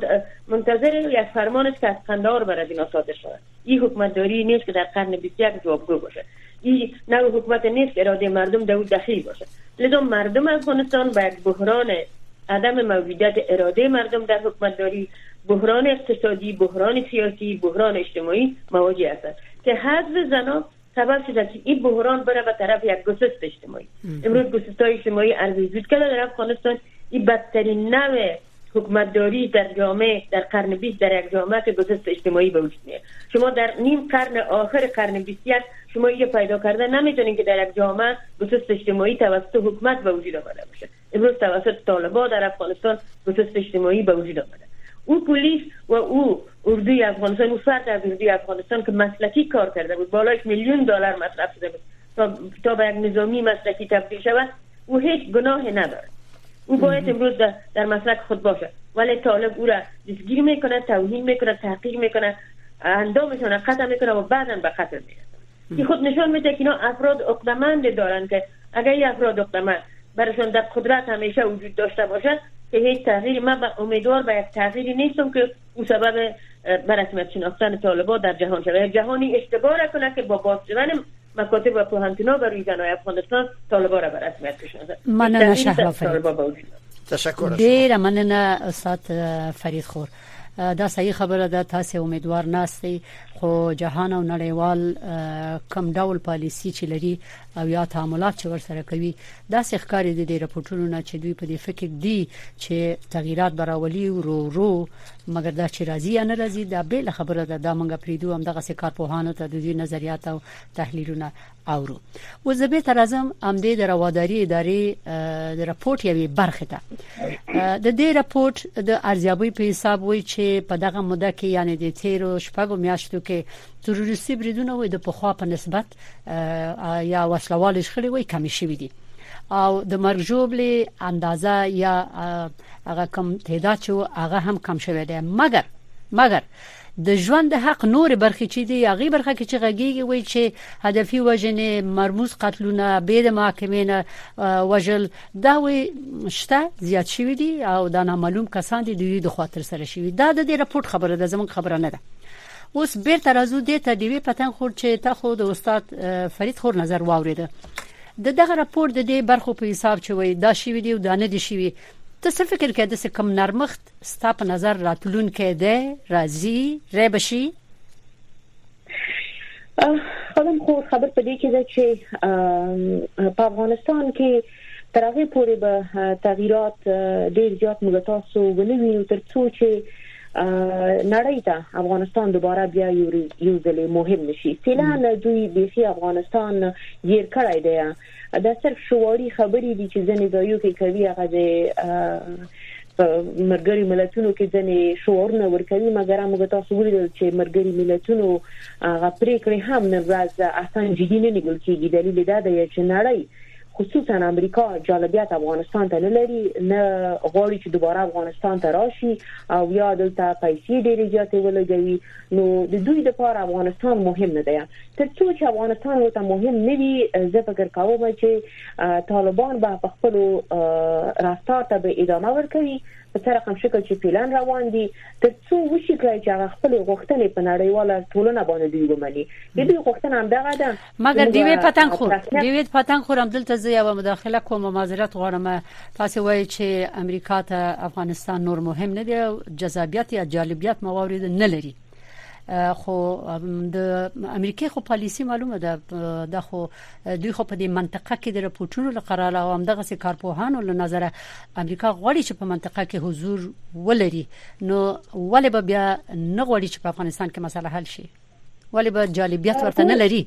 منتظر یک فرمان است که از قندهار بر از اینا صادر شود. این حکومتداری نیست که در قرن 21 جوابگو باشه. این نوع حکومت نیست که اراده مردم در او دخیل باشه. لذا مردم افغانستان با یک بحران عدم موجودیت اراده مردم در حکومتداری، بحران اقتصادی، بحران سیاسی، بحران اجتماعی مواجه هستند که حذف زنان سبب شده که این بحران بره به طرف یک گسست اجتماعی. امروز گسست‌های اجتماعی ارزش وجود کرده در افغانستان. این بدترین نوع حکومتداری در جامعه در قرن 20 در یک جامعه که گسست اجتماعی به وجود میاد. شما در نیم قرن آخر قرن 21 شما اینو پیدا کرده نمیتونین که در یک جامعه گسست اجتماعی توسط حکومت به وجود آمده باشه. امروز توسط طالبان در افغانستان گسست اجتماعی به وجود آمده. او پلیس و او اردوی افغانستان، او فرد از اردوی افغانستان که مسلکی کار کرده بود، بالایش $1,000,000 مصرف شده بود تا به یک نظامی مسلکی تبدیل شود، او هیچ گناهی نداره. او باید امروز در مسلک خود باشه، ولی طالب او را دستگیر میکنه، توهین میکنه، تحقیر میکنه، اندامشون قطع میکنه و بعداً به قتل میرسه. این خود نشان میده که اینا افراد عقده‌مند دارن که اگر این افراد عقده‌مند برشون در قدرت همیشه وجود داشته باشه که هیچ تغییری، من امیدوار به یک تغییری نیستم که او سبب به رسمیت شناختن طالبان در جهان شود. جهانی اشتباه کنه که با باز شدن مکاتب و پوهنتونا برای زنای افغانستان طالبان را به رسمیت بشناسه. مننه شهلا فرید. تشکر. ډیر مننه استاد فرید خور. دا صحیح خبره ده، تاسو امیدوار ناستئ خو جهان او نړیوال کم ډول پالیسی چې لري او یا تعاملات چې ورسره کوي دا ښکاري د دې راپورټونو نه چې دوی په دې فکر دي چې تغیرات براولي ورو مګر دا چې راځي نه راځي دا به خبره ده. دا مونږ پریدو هم دغه کارپوهانو ته د دې نظریات او تحلیلونه اورو. وزبه تر اعظم امدې د رواداري ادارې د راپورټ یوې برخه ده. د دې راپورټ د ارزیابي په حساب وایي چې په دغه موده کې یعنی د 13 شپږو میاشتو کې تروریستي بریدونه وي د پخوا په نسبت یا وسلوال شخړې وي کم شوي دي او د مرګ ژوبلې اندازه یا هغه کم تعداد چې هغه هم کم شوی دی. مګر د ژوند حق نور برخه چې دی هغه برخه کې چې غږیږي وي چې هدفي وژنې، مرموز قتلونه، بې د محاکمې نه وژل دا وي شته زیات شوی دي او دا نامعلوم کسان دي د خاطر سره شوی. دا د دې راپورټ خبره ده، زموږ خبره نه ده. اوس بیرته راځو د تدوی پتن خور چې تا خو د استاد فرید خور نظر واوریده. دغه راپورټ د دې برخو په حساب چې وي دا شوی دی او دا نه دی شوی. تاسو فکر کې د څه کم نرمخت ستاسو نظر راتلون کې ده راځي ربشي؟ خدام خو خبر پدې کې ده چې په افغانستان کې تر هغه پورې به تغیرات ډېر زیات موږ تاسو ونوي تر څو چې نړۍ ته افغانستان دوباره بیا یو ځل مهم نشي. فعلا دوی بيخي افغانستان یې کړای دی. دا صرف شعوري خبرې دي چې ځنې ځایو کې کوي، هغه د مرګري ملتونو کې ځنې شعور نه ورکوي. مګر موږ تاسو ولیدل چې مرګري ملتونو هغه پریکړې هم نه راځي اصلا جدي نه نیول کېږي. دلیل دا دی چې نړۍ خصوصا امریکا جالبیت افغانستان ته نه لري، نه غواړي چې دوباره افغانستان ته راشي او یا دلته پیسې ډېرې زیاتې ولګوي. نو د دوی لپاره افغانستان مهم نه دی. تر څو چې افغانستان ورته مهم نه وي زه فکر کوم چې طالبان به په خپل رفتار ته به ادامه ورکوي په هر رقم شکل چې پلان روان دي تر څو وشي کړی چې هغه خپل غوښتنې په نړیواله ټولنه باندې دوی ومني. دوی غوښتنه هم دغه ده. مګر دیوی پتن خور هم دلته زه یو مداخله کوم، معذرت غواړم. تاسو وایي چې امریکا ته افغانستان نور مهم نه دی، جذابیت یا جالبیت موارد نه لري. خو د امریکای خو پالیسی معلومه ده، د خو دوی خو په دې منطقه کې د راپورټونو لپاره او هم دغه کارپوهانو له نظر امریکا غواړي چې په منطقه کې حضور ولري. نو ولې به بیا نه غواړي چې په افغانستان کې مسله حل شي؟ ولې به جالبیت ورته نه لري؟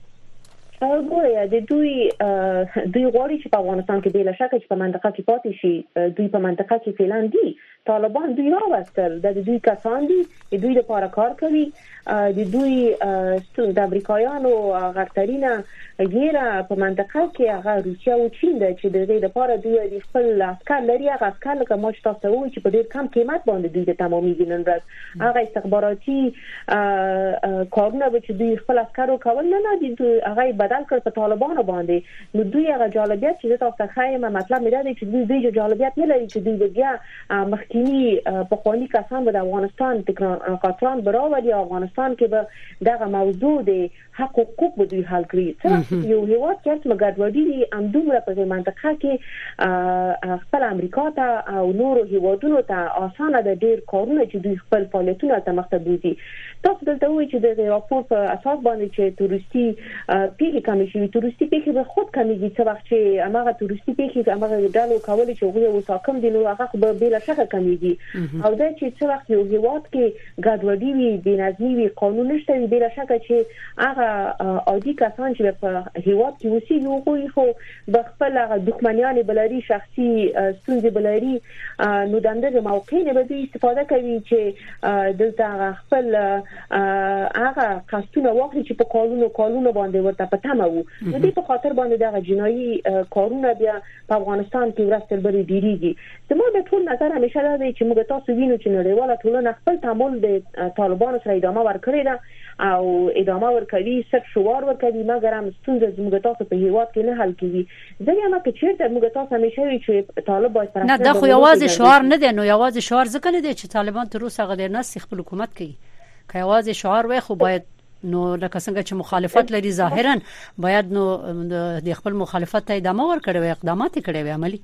ګویا د دوی غواړي چې په افغانستان کې بل شک چې په منطقه کې پاتې شي. دوی په منطقه کې فعلا دي، طالبان دوی راوستل، د دوی کسان دي، دوی لپاره کار کوي. د دوی د امریکایانو غرترینه غیره په منطقه کې هغه روسیا او چین ده چې د دې لپاره دوی د خپل عسكر لري. هغه عسكر لکه ما چې تاسو وایي چې په ډېر کم قیمت باندې دوی د تمامي نن ورځ هغه استخباراتي کارونه چې دوی خپل عسكرو کول نه دي هغه بدل کړ په طالبانو باندې. نو دوی هغه جالبیت چې تاسو ښایم مطلب مې دی چې دوی جالبیت نه لري چې دوی بیا مخکینی په خواني کسان به د افغانستان قاتلان براولي. افغانستان کې به دغه موضوع د حق او حقوق به دوی حل کړي. یو هیواد چې مګډوډي دي هم دومره په منطقه کې خپل امریکا ته او نورو هیوادونو ته اسانه ده ډېر کارونه چې دوی خپل فعالیتونه ته مخته بوزي. تاسو دلته وایي چې د راپور په اساس باندې چې تورستي پیګ کمی شي توریستي پیښې به خود کمیږي څه وخت چې هغه توریستي پیښې هغه ډالو کولې چې هغه وساکم دي نو هغه به بلا شک کمیږي او دا چې څه وخت یو هیواد کې ګډوډي وي بنظمي وي قانون نشته وي بلا شک چې هغه عادي کسان چې په هیواد کې اوسېږي هغوی خو د خپل دښمنیان بلاري شخصي ستونزې بلاري نو دغه موقع نه به استفاده کوي چې دلته خپل هغه قصتونه واخلي چې په کالونو باندې ورته پټمه وو نو دې په خاطر باندې دغه جنایي کارونه بیا په افغانستان کې ورستل بری ډیریږي زموږ د ټول نظر همیشه دا دی چې موږ تاسو وینو چې نړیواله ټولنه خپل تعامل د طالبانو سره ادامه ورکړي ده او ادامه ورکوي سر شوار ورکوي مګر هم ستونزې زموږ تاسو په هیواد کې نه حل کیږي ځکه ما کې چیرته موږ تاسو همیشه وی چې طالب باید نه دا خو یوازې شعار نه دی نو یوازې شعار ځکه نه دی چې طالبان تر اوسه غیر نه خپل حکومت کوي که یوازې شعار وای خو باید نو لکه څنګه چې مخالفت لري ظاهرا باید نو د خپل مخالفت ته ادامه ورکړي او اقدامات کړي وي عملی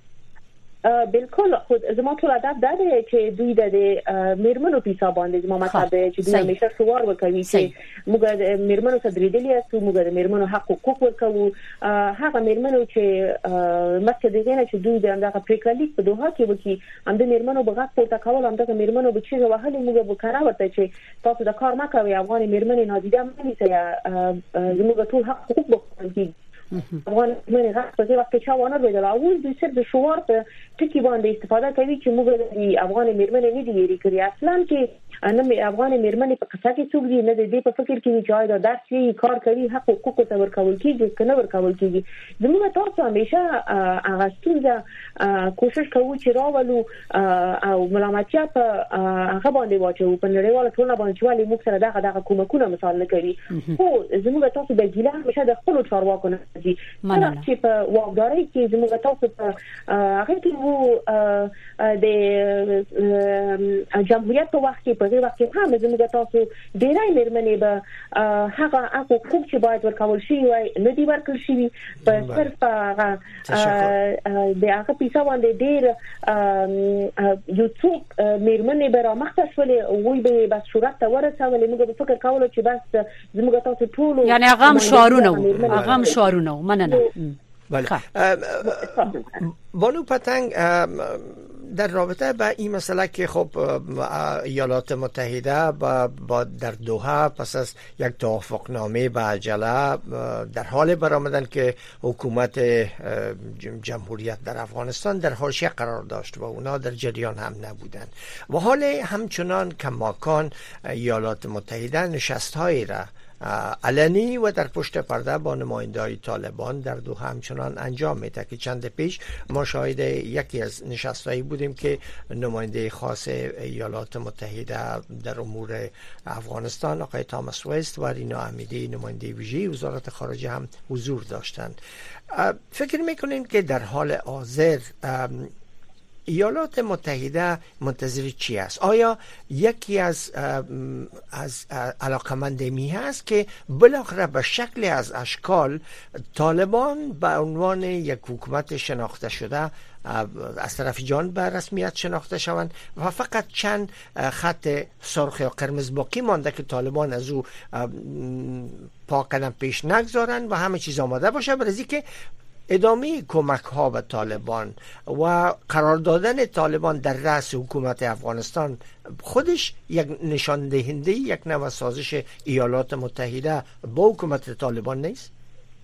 بالکل خود زما ټول ادب دا دی چې دوی د میرمنو په حساب باندې زما مطلب چې دوی همیشه شوار وکوي چې موږ د میرمنو سره درېدلې اسو موږ د میرمنو حقوق ورکوو هغه میرمنو چې مخکې دغه چې دوی دغه پریکالیک په دوه کې وکي هم د میرمنو بغاق پورته کول هم د میرمنو به چې وهلې موږ به کار ورته چې تاسو د کار مکوي افغان میرمنې نادیده مې سي زموږ ټول حقوق به افغان من غږ په دې وخت کې چاونه بدل او د سر د شوار په ټکی باندې استفاده کوي چې موږ د افغان میرمنې نه دی لري کړی اصلا کې نه افغان میرمنې په قصه کې څوک دی نه دی په فکر کې چې دا درس کار کوي حقوق ته ورکول کیږي کنه ورکول کیږي زموږ تاسو همیشه هغه ستونزه کوشش کوو چې راولو او ملامتیا په هغه باندې واچو په نړیواله ټولنه باندې چې ولې موږ سره دغه کومکونه مثال نه کوي خو زموږ تاسو د ګیله همیشه د خپل چارواکو نه دي چې په واکداري کې زموږ تاسو په هغه کې وو د جمهوریت په وخت کې په دې وخت کې هم زموږ تاسو ډیرای میرمنې به هغه حقوق چې باید ورکول شي وای نه دی ورکول شي په صرف هغه د هغه پیسه باندې ډیر یو څوک میرمنې به رامخته شولې وای به بس صورت ته ورسولې موږ به فکر کولو چې بس زموږ تاسو ټول یعنی هغه شعارونه مننه بله بانو پتنگ در رابطه با این مسئله که خب ایالات متحده با در دوحه پس از یک توافقنامه به عجله در حال برآمدن که حکومت جمهوریت در افغانستان در حاشیه قرار داشت و اونا در جریان هم نبودن و حال همچنان کماکان ایالات متحده نشست‌هایی را علنی و در پشت پرده با نماینده‌های طالبان در دوحه همچنان انجام میده که چند پیش ما شاهد یکی از نشست‌هایی بودیم که نماینده خاص ایالات متحده در امور افغانستان آقای تامس وست و رینا حمیدی نماینده ویژه وزارت خارجه هم حضور داشتند. فکر میکنین که در حال حاضر ایالات متحده منتظر چی است؟ آیا یکی از علاقمند می هست که بالاخره به شکل از اشکال طالبان به عنوان یک حکومت شناخته شده از طرف جان به رسمیت شناخته شوند و فقط چند خط سرخ یا قرمز باقی مانده که طالبان از او پا قدم پیش نگذارند و همه چیز آماده باشه برای که ادامه کمک ها به طالبان و قرار دادن طالبان در رأس حکومت افغانستان خودش یک نشان دهنده یک نوع سازش ایالات متحده با حکومت طالبان نیست؟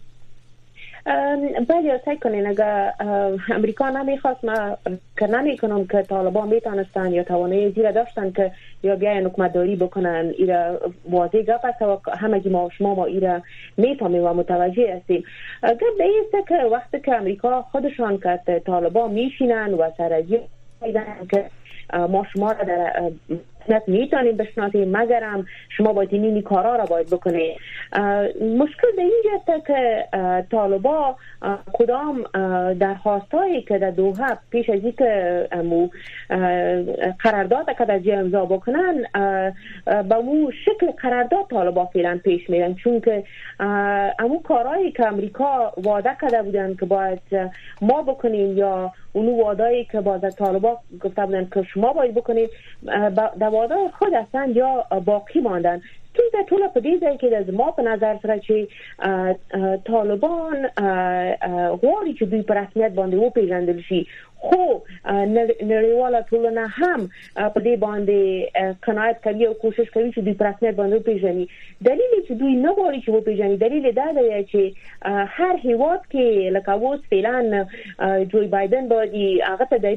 بله سعی کنین اگر امریکا نمیخواست ما که نمیکنم که طالبان میتونستن یا توانایی زیرا داشتن که یا بیاین حکومتداری بکنن ایرا واضح گپ است و همگی ما شما ما ایرا میفهمیم و متوجه هستیم. گپ بیسته که وقتی که امریکا خودشان که طالبان میشینن و سرجی میدن که ما شما را در میتونیم بشناسیم مگر هم شما باید این کارا را باید بکنید. مشکل در اینجاست که طالبا کدام درخواستایی که در دوحه پیش از اینکه قرارداد که در جای امضا بکنن با مو شکل قرارداد طالبا فعلا پیش میرن چون که امو کارهایی که امریکا وعده کرده بودن که باید ما بکنیم یا اونو وعده‌ای که باز طالبا گفته بودن که شما باید بکنید در وعده خود هستن یا باقی ماندن ستونزه ټول په دې ځای کې د زما په نظر سره چې طالبان غواړي چې دوی په رسمیت باندې وپیژندل شي خو نړیواله ټولنه هم په دې باندې قناعت کوي او کوشش کوي چې دوی په رسمیت باندې وپیژني. دلیل چې دوی نه غواړي چې وپیژني دلیل دا دی چې هر هیواد کې لکه اوس فعلا جو بایدن باندې هغه ته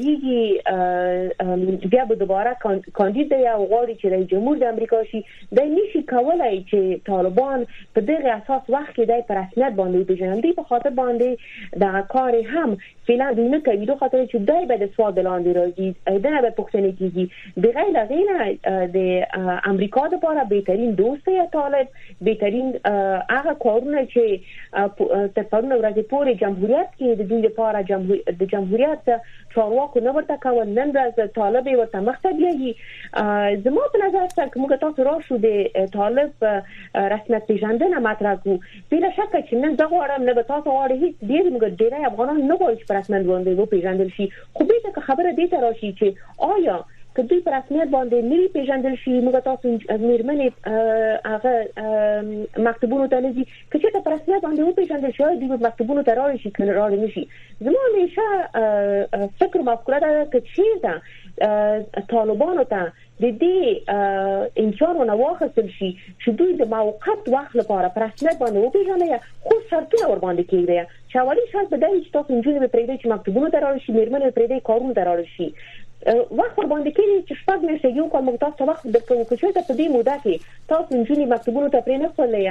دریږي بیا به دوباره کاندید دی او غواړي چې رئیس جمهور د امریکا شي. د نشي کولای چې طالبان په دغه اساس وخت کې د رسمیت باندې وپیژني. دوی په خاطر باندې د کار هم فعلا دوی نه کوي. دوی خاطر چې دای به د سواد لاندې راځي دا به پوښتنه کیږي. بغیر له غینه د امریکا لپاره بهترین دوست یا طالب بهترین هغه کارونه چې تر پرون ورځې پورې جمهوریت کې د دوی لپاره د جمهوریت چارواکو نه ورته کول نن ورځ طالب ورته مخ ته بیایي. زما په نظر سره موږ تاسو راشو د طالب رسمیت پیژندنه مطرح کوو. بلا شک چې نن دا غواړم نه به تاسو غواړئ هیڅ ډېر افغانان نه غواړي چې په رسمیت باندې وپیژندل شي. خو به دا خبره دې ته راشي چې آیا که دوی په رسمیت باندې نوی پیژندل شي موږ تاسو میرمنې هغه مکتوبونو ته نه دي که چې په رسمیت باندې وپیژندل شي دوی په مکتوبونو ته راوړي شي کنه راوړي نشي. زما همیشه فکر مفکوره ده که چیرته طالبانو ته د دې امکان واخیستل شي چې دوی د موقت وخت لپاره په رسمیت باندې وپیژني خو شرطونه ور باندې کېږي چې اولی شرط به دی چې تاسو نجونې به پرېږدئ چې مکتوبونو ته راوړي شي میرمنې پرېږدئ کارونو ته راوړي شي. وخت ور باندې کېږي چې شپږ میاشتې یو کال موږ تاسو وخت درکوو که چېرته په دې موده کې تاسو نجونې مکتوبونو ته پرې نه ښودلی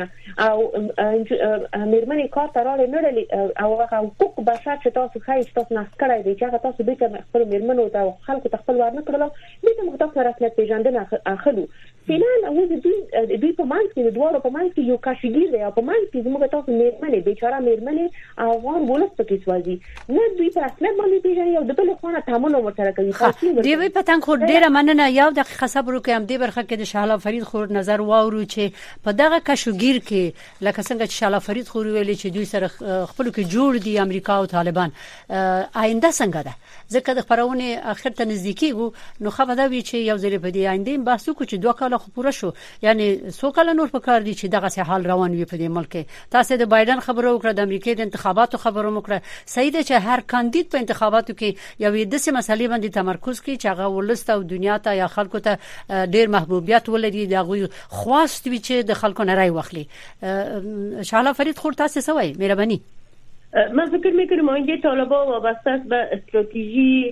او میرمنې کار ته راوړې نه ډلې او هغه حقوق بشر چې تاسو ښایي چې تاسو نقض کړی دی چې هغه تاسو بېرته خپلو میرمنو ته او خلکو ته خپل ور نه کړلو بېرته موږ تاسو رسمیت پیژندنه اخلو. فعلا اوس دوی په منځ کې د دواړو په منځ کې یو کاشګیر دی او په منځ کې زموږ تاسو میرمنې بیچاره میرمنې او افغان ولس پکې سوځي نه دوی په رسمیت باندې پیژني او د بل خونه تامل ورسره کوي. دی وی پتن خور ډیره مننه. یو دقیقه صبر وکم دی برخه کې د شهلا فرید خور نظر واورو چې په دغه کاشګیر کې لکه څنګه چې شهلا فرید خور ویلي چې دوی سره خپل کې جوړ دي امریکا او طالبان آینده څنګه ده ځکه د خبرونه اخر ته نزدیکیږي نو خبره وی چې یو ځل په دې آینده بحث وکړو چې دوه کال خو پوره شو یعنی څو کال نور پکار دي چې دغه سه حال روان وي په دې ملک. تاسو د بایدن خبرو وکړه د امریکای د انتخاباتو خبرو وکړه صحیح ده چې هر کاندید په انتخاباتو کې یو د سه مسلې باندې تمرکز کوي چې هغه ولست او دنیا ته یا خلکو ته ډیر محبوبیت ولري دغه خواست وی چې د خلکو نه رای واخلي. شهلا فرید خور تاسو سوي مهرباني. من فکر میکنم اینکه طالبان وابسته به استراتژی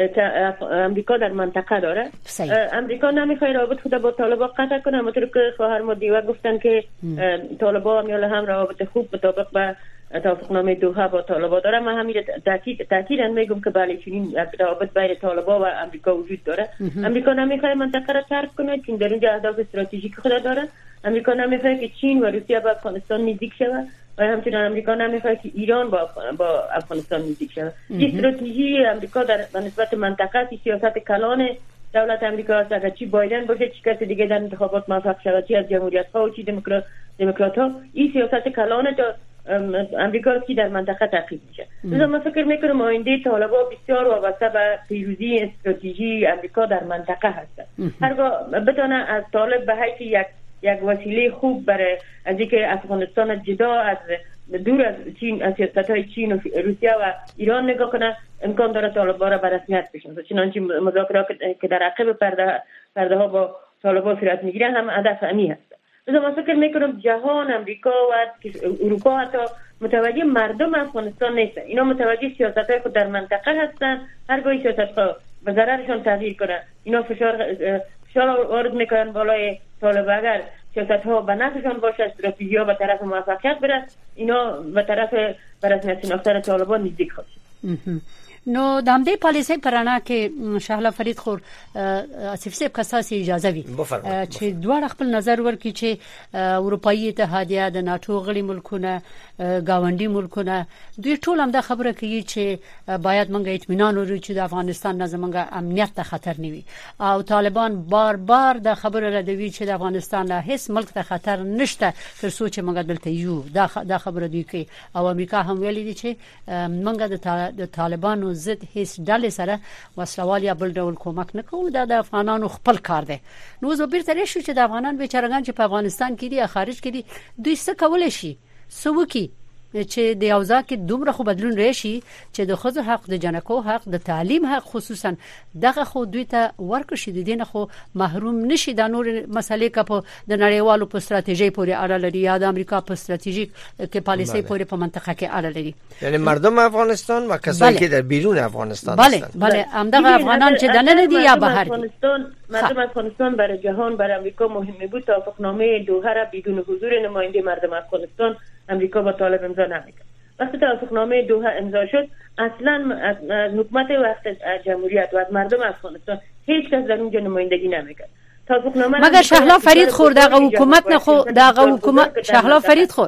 امریکا در منطقه داره. امریکا نمیخواد روابط خود با طالبان قطع کنه همونطور که خواهر ما دیوار گفتن که طالبان میال هم روابط خوب مطابق با توافقنامه دوحه با طالبان داره. من همین تاکیداً میگم که بله چنین روابط بین طالبان و امریکا وجود داره. امریکا نمیخواد منطقه را ترک کنه چون در اونجا اهداف استراتژیک خود داره. امریکا نمیخواد که چین و روسیه به افغانستان نزدیک شود و همچنین امریکا نمیخواد که ایران با افغانستان نزدیک شود. این استراتژی امریکا در نسبت منطقه سیاست کلان دولت امریکا است. اگر چی بایدن باشه چی کسی دیگه در انتخابات موفق شود چی از جمهوریت ها و چی دموکرات ها این سیاست کلان تا امریکا که در منطقه تعقیب میشه. لذا من فکر میکنم آینده طالبان بسیار وابسته به پیروزی استراتژی امریکا در منطقه هست. هرگاه بتونه از طالب به حیث یک وسیله خوب برای از اینکه افغانستان جدا از دور از چین از سیاست‌های چین و روسیه و ایران نگاه کنه امکان داره طالبان را به رسمیت بشناسه. چنانچه مذاکرات که در عقب پرده ها با طالبان صورت میگیره هم هدف امی هست. لذا من فکر میکنم جهان امریکا و اروپا حتی متوجه مردم افغانستان نیستن. اینا متوجه سیاست‌های خود در منطقه هستن. هرگاه سیاست‌ها به ضررشون تغییر کنه اینا فشار وارد میکنن بالای طالب. اگر سیاست‌ها به نفعشان باشه استراتژی‌ها به طرف موفقیت بره اینا به طرف به رسمیت شناختن طالبان نزدیک خواهد شد. نو د همدې پالیسۍ پرانا کې شهلا فرید خور اسف سیب کساسي اجازه وي چې دوه خپل نظر ورکړي چې اروپאי اتحادیه د ناتو غړي ملکونه گاونډي ملکونه دوی ټول هم د خبره کوي چې باید موږ اطمینان ولرو چې د افغانستان نظمنګ امنیت ته خطر نه وي او طالبان بار د خبره ردوي چې د افغانستان له هیڅ ملک ته خطر نشته تر څو چې موږ دلته یو دا خبره دوی کوي او امریکا هم ویلي دي چې موږ د طالبانو افغانانو ضد هیڅ ډلې سره وسلوال یا بل ډول کومک نه کوو. دا د افغانانو خپل کار دی. نو زه بیرته راشو چې د افغانان بیچارهګان چې په افغانستان کې دي خارج کې دي دوی څه کولای شي سوکي چې د یو ځکه دومره خو بدلون راشي چې د خځو حق د جنکو حق د تعلیم حق خصوصا دغه خو دوی ته ورکړ شي د دین خو محروم نشي. د نور مسلې کپ د نړیوالو په ستراتیژي پورې اړه لري یا د امریکا په ستراتیژیک کې پالیسي پورې په منطقه کې اړه لري. یعنی مردم افغانستان و کسانی که در بیرون افغانستان هستند. بله همدغه افغانان چې دننه دي یا بهر دي. مردم افغانستان برای جهان برای امریکا مهم بود. توافقنامه دوحه را بدون حضور نماینده مردم افغانستان امریکا با طالب امضا نمیکرد. وقتی توافقنامه دوحه امضا شد اصلا از حکومت وقت جمهوریت و از مردم افغانستان هیچ کس در اونجا نمایندگی نمیکرد. مگر شهلا فرید خور دغه حکومت نه خو دغه حکومت شهلا فرید خور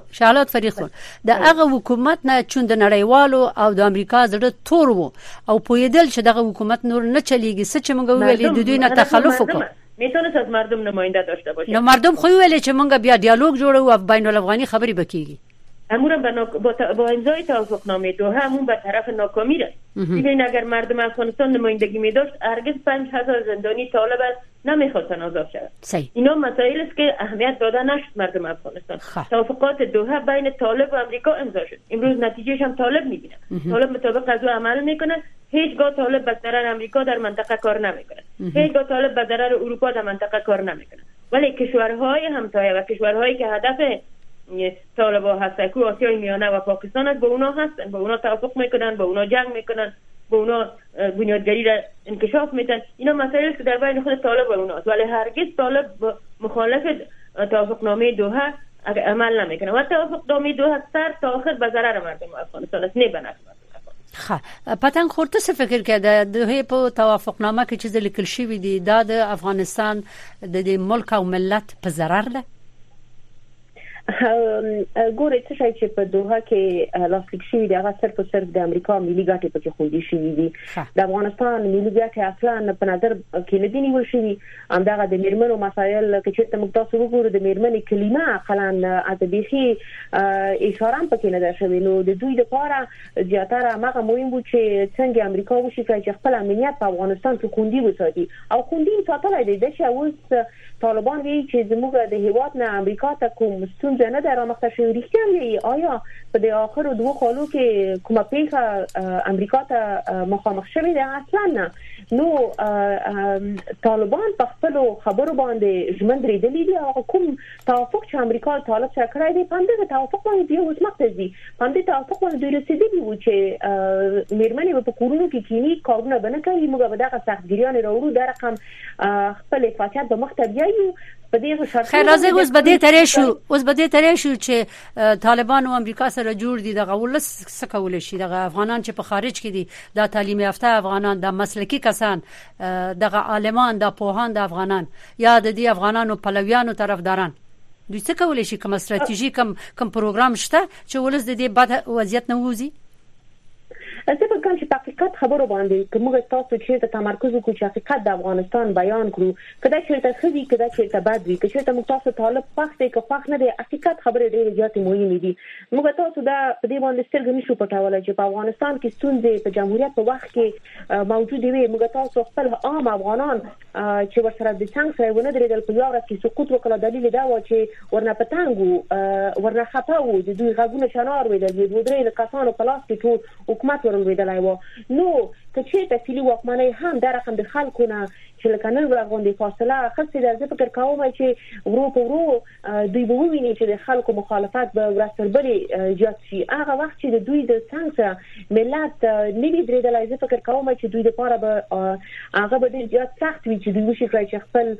دغه حکومت نه چون د نړیوالو او د امریکا زړه تور وو او پویدل چې دغه حکومت نور نه چلیږي څه چې موږ ویلې د دوی نه تخلف وکړو. میتونه از مردم نماینده داشته باشه. نو مردم خو ویل چې موږ بیا دیالوگ جوړو او بین الافغاني خبري بکیږي. امور با امضای توافقنامه دوحه همون به طرف ناکامی رسید. ببین اگر مردم افغانستان نمایندگی می داشت هرگز 5000 زندانی طالب نمیخواستن آزاد شود. اینا مسائل است که اهمیت داده نشد مردم افغانستان. توافقات دوحه بین طالب و امریکا امضا شد. امروز نتیجهش هم طالب میبینه. طالب مطابق از او عمل میکنه. هیچگاه طالب به ضرر امریکا در منطقه کار نمیکنه. هیچگاه طالب به ضرر اروپا در منطقه کار نمیکنه. ولی کشورهای همسایه و کشورهایی که هدف طالبان هستن که آسیای میانه و پاکستان است با اونا هستن، با اونا توافق میکنن، با اونا جنگ میکنن، با اونا بنیادگری را انکشاف میدن. اینا مسائلی است که در بین خود طالب و اونا است. ولی هرگز طالب مخالف توافقنامه دوحه عمل نمیکنه و توافقنامه دوحه سر تا آخر به ضرر مردم افغانستان است، نه به نفع خا پتنګ خورته څه فکر کړه د په توافقنامه کې چې لیکل شوی دی دا د افغانستان د ملک او ملت په ضرر ده؟ ګورې څه شي چې په دوحه کې لاسلیک شوی دی هغه صرف او صرف د امریکا ملي ګټې پکې خوندي شوی دي. د افغانستان ملي ګټې اصلا په نظر کې نه دي نیول شوی. همدغه د میرمنو مسایل کې چې موږ تاسو وګورو د میرمنې کلمه اقلا ادبي اشاره هم پکې نه ده شوی. نو د دوی لپاره زیاتره هغه مهم بود چې څنګه امریکا وشي چې خپل امنیت په افغانستان کې خوندي وساتي او خوندي ساتلای دی. د اوس طالبان وی چې زموږ د هیواد نه امریکا ته کوم ستونزه نه ده رامخته شوې. رښتیا آیا په د اخر دوه کالو کې کومه پیښه امریکا ته مخامخ شوې ده؟ اصلا نه. نو طالبان په خپل خبرو باندې ژمن درېدلي دي او کوم توافق چې امریکا طالب سره کړی دی په دې توافق باندې یو اوس مخته دي. په دې توافق باندې رسیدلی وو چې میرمنې په کورونو کې کینی کارونه بنه کوي. موږ به دغه سختګیریان راوړو د رقم خپل فعالیت به مخته بیایو. خیر راځي اوس به دې ترې شو چې طالبان او امریکا سره جوړ دي دغه ولس څه کول شي. دغه افغانان چې په خارج کې دي د تعلیم یافته افغانان د مسلکی کسان دغه عالمان د پوهان د افغانان یا د دې افغانانو پلویانو طرفداران دوی څه کول شي؟ کوم ستراتیژي کوم پروګرام شته چې ولس د دې بد وضعیت نه ووزي؟ زه په کوم چې په حقیقت خبرو باندې کومه تاسو چې تمرکز وکړو چې حقیقت د افغانستان بیان کړو. کله چې تاسو دې کله چې بد وي چې تاسو تاسو طالب پخته کې خوښ نه دي حقیقت خبره ډېره زیاتې مهمه دي. موږ تاسو دا په دې باندې سترګې نشو پټولای چې په افغانستان کې ستونزې په جمهوریت په وخت کې موجود وي. موږ تاسو خپل عام افغانان چې ورسره د څنګه سره ونه درېدل په یو ورځ کې سقوط وکړه. دلیل دا و چې ورنه پتنګو ورنه خطاو د دوی غوونه شنار ویل د دوی درې کسانو په لاس کې ټول حکومت ورنویدلای و. نو که چې تفصیلی واکمنۍ هم در رقم د خلکو نه چې لکه نن ورغونډې فاصله خاصه د ځکه فکر کوم چې ورو په ورو دوی به وویني چې د خلکو مخالفت به ورسربلې زیات شي. هغه وخت چې د دوی د څنګه ملت نوی درېدلای زه فکر کوم چې دوی لپاره به هغه به ډېر زیات سخت وي چې دوی وشي چې خپل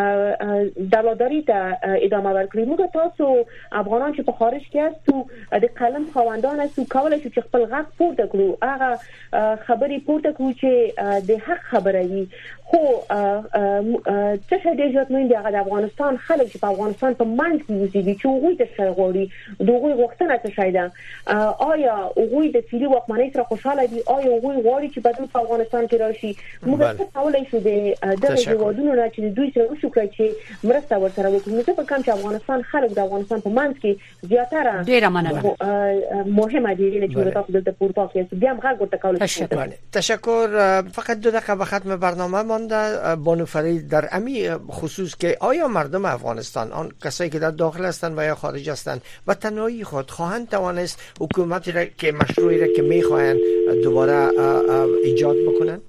دلاداري ته ادامه ورکړي. موږ تاسو افغانان چې په خارج کې هستو د قلم خواندان هستو کولای شو چې خپل غږ پورته کړو. هغه خبرې پورته کړو چې د حق خبره وي. خو څه شي ډېر زیات مهم دی هغه د افغانستان خلک چې په افغانستان په منځ کې اوسېږي چې هغوی څه شی غواړي دوی غوښتنه څه شی ده آیا هغوی د سیلي واکمنۍ سره خوشاله دي آیا هغوی غواړي چې بدلون په افغانستان کې راشي موږ څه کولای شو د دغه هیوادونو نه چې دوی سره وشوکړي چې مرسته ورسره وکړي نو څه کوم چې افغانستان خلک د افغانستان په منځ کې زیاتره ډېر مننه مهمه دي چې تاسو د پورتال کې بیا هم غږ ورته کولای شئ تشکر فقط 2 دقیقه به ختم برنامه مانده بانو فرید در امی خصوص که آیا مردم افغانستان آن کسایی که در داخل هستند و یا خارج هستند و تنهایی خود خواهند توانست حکومتی را که مشروعی را که میخواهند دوباره ایجاد بکنند؟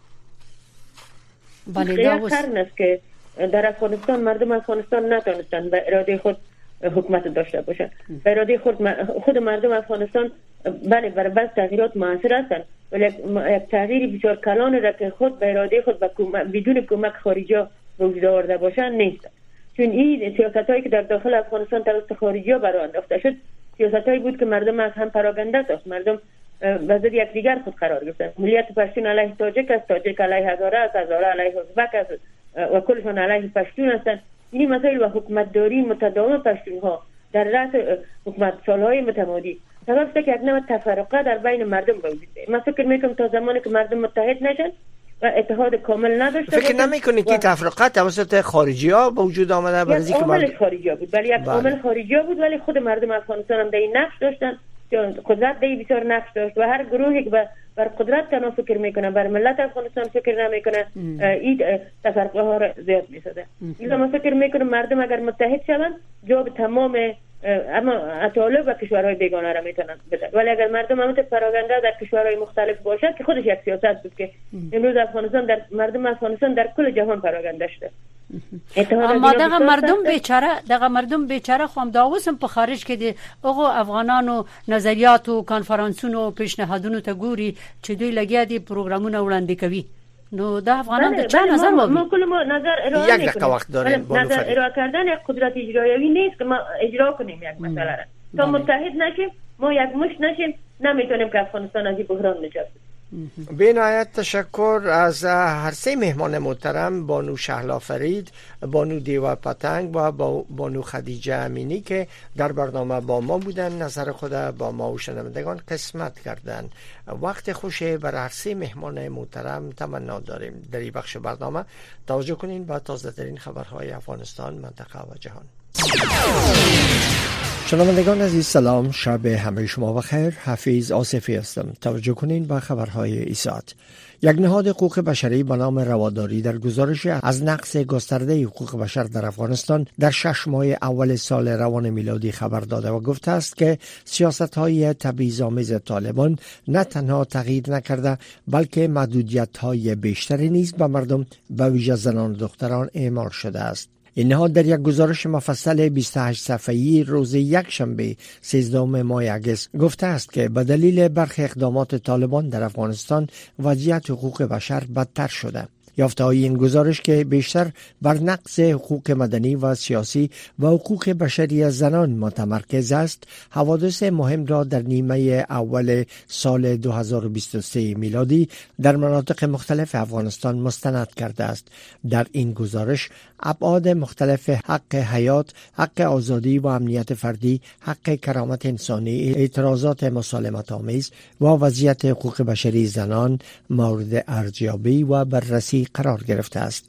بله قرن است که در افغانستان مردم افغانستان نتونستند به اراده خود حکومت داشته باشند. به اراده خود مردم افغانستان بله بر بعض تغییرات موثر هستند ولی یک تغییری بسیار کلان را که خود به اراده خود بدون کمک خارجی به وجود آورده باشند نیست. چون این سیاستایی که در داخل افغانستان توسط خارجی‌ها برآ انداخته شد سیاستایی بود که مردم از هم پراگنده ساخت. مردم و ضد یکدیگر خود قرار گرفتند. ملیت پشتون علیه تاجک است، تاجک علیه هزاره است، هزاره علیه ازبک است و کلشان علیه پشتون هستند. این مسائل و حکومتداری متداوم پشتونها در رأس حکومت سالهای متمادی سبب شد که یک نوع تفرقه در بین مردم وجود دارد. من فکر میکنم تا زمانی که مردم متحد نشن و اتحاد کامل نداشته فکر نمیکنید که تفرقه توسط خارجی‌ها به وجود آمده برای اینکه عامل خارجی‌ها بود ولی یک عامل خارجی‌ها بود ولی خود مردم افغانستان هم در این نقش داشتن قدرت در بسیار نقش داشت و هر گروهی که بر قدرت تنها فکر میکنه بر ملت افغانستان فکر نمیکنه این تفرقه ها را زیاد میسازه. لذا من فکر میکنم مردم اگر متحد شوند جواب تمام اما اطالب و کشورهای بیگانه را میتونن بدن ولی اگر مردم همت پراگنده در کشورهای مختلف باشد که خودش یک سیاست بود که امروز مردم افغانستان در کل جهان پراگنده شده. اما دغه مردم بیچاره خو هم دا اوسم په خارج کې دي هغه افغانانو نظریات او کانفرنسونو پیشنهادونو ته ګوري چې دوی لګیا دي پروګرامونه وړاندې کوي نو دا افغانان ته چا نظر ما کله ما نظر ارائه یک دقیقه وقت داریم نظر ارائه کردن یک قدرت اجرایی نیست که ما اجرا کنیم یک مسئله را تا متحد نشیم ما یک مشت نشیم نمیتونیم که افغانستان از این بحران نجات به نهایت تشکر از هر سه مهمان محترم بانو شهلا فرید، بانو دیوا پتنگ و بانو خدیجه امینی که در برنامه با ما بودن نظر خود با ما و شنوندگان قسمت کردند. وقت خوشی بر هر سه مهمان محترم تمنا داریم. در این بخش برنامه توجه کنین با تازه ترین خبرهای افغانستان، منطقه و جهان. شنوندگان عزیز سلام، شب همه شما بخیر. حفیظ آصفی هستم. توجه کنین به خبرهای این ساعت. یک نهاد حقوق بشری به نام رواداری در گزارش از نقص گسترده حقوق بشر در افغانستان در 6 ماه اول سال روان میلادی خبر داده و گفته است که سیاست‌های تبعیض‌آمیز طالبان نه تنها تغییر نکرده بلکه محدودیت‌های بیشتری نیز به مردم به ویژه زنان و دختران اعمال شده است. این نهاد در یک گزارش مفصل 28 صفحه‌ای روز یکشنبه 13 ماه اگست گفته است که به دلیل برخی اقدامات طالبان در افغانستان وضعیت حقوق بشر بدتر شده. یافته‌های این گزارش که بیشتر بر نقض حقوق مدنی و سیاسی و حقوق بشری زنان متمرکز است، حوادث مهم را در نیمه اول سال 2023 میلادی در مناطق مختلف افغانستان مستند کرده است. در این گزارش ابعاد مختلف حق حیات، حق آزادی و امنیت فردی، حق کرامت انسانی، اعتراضات مسالمت آمیز و وضعیت حقوق بشری زنان مورد ارزیابی و بررسی قرار گرفته است.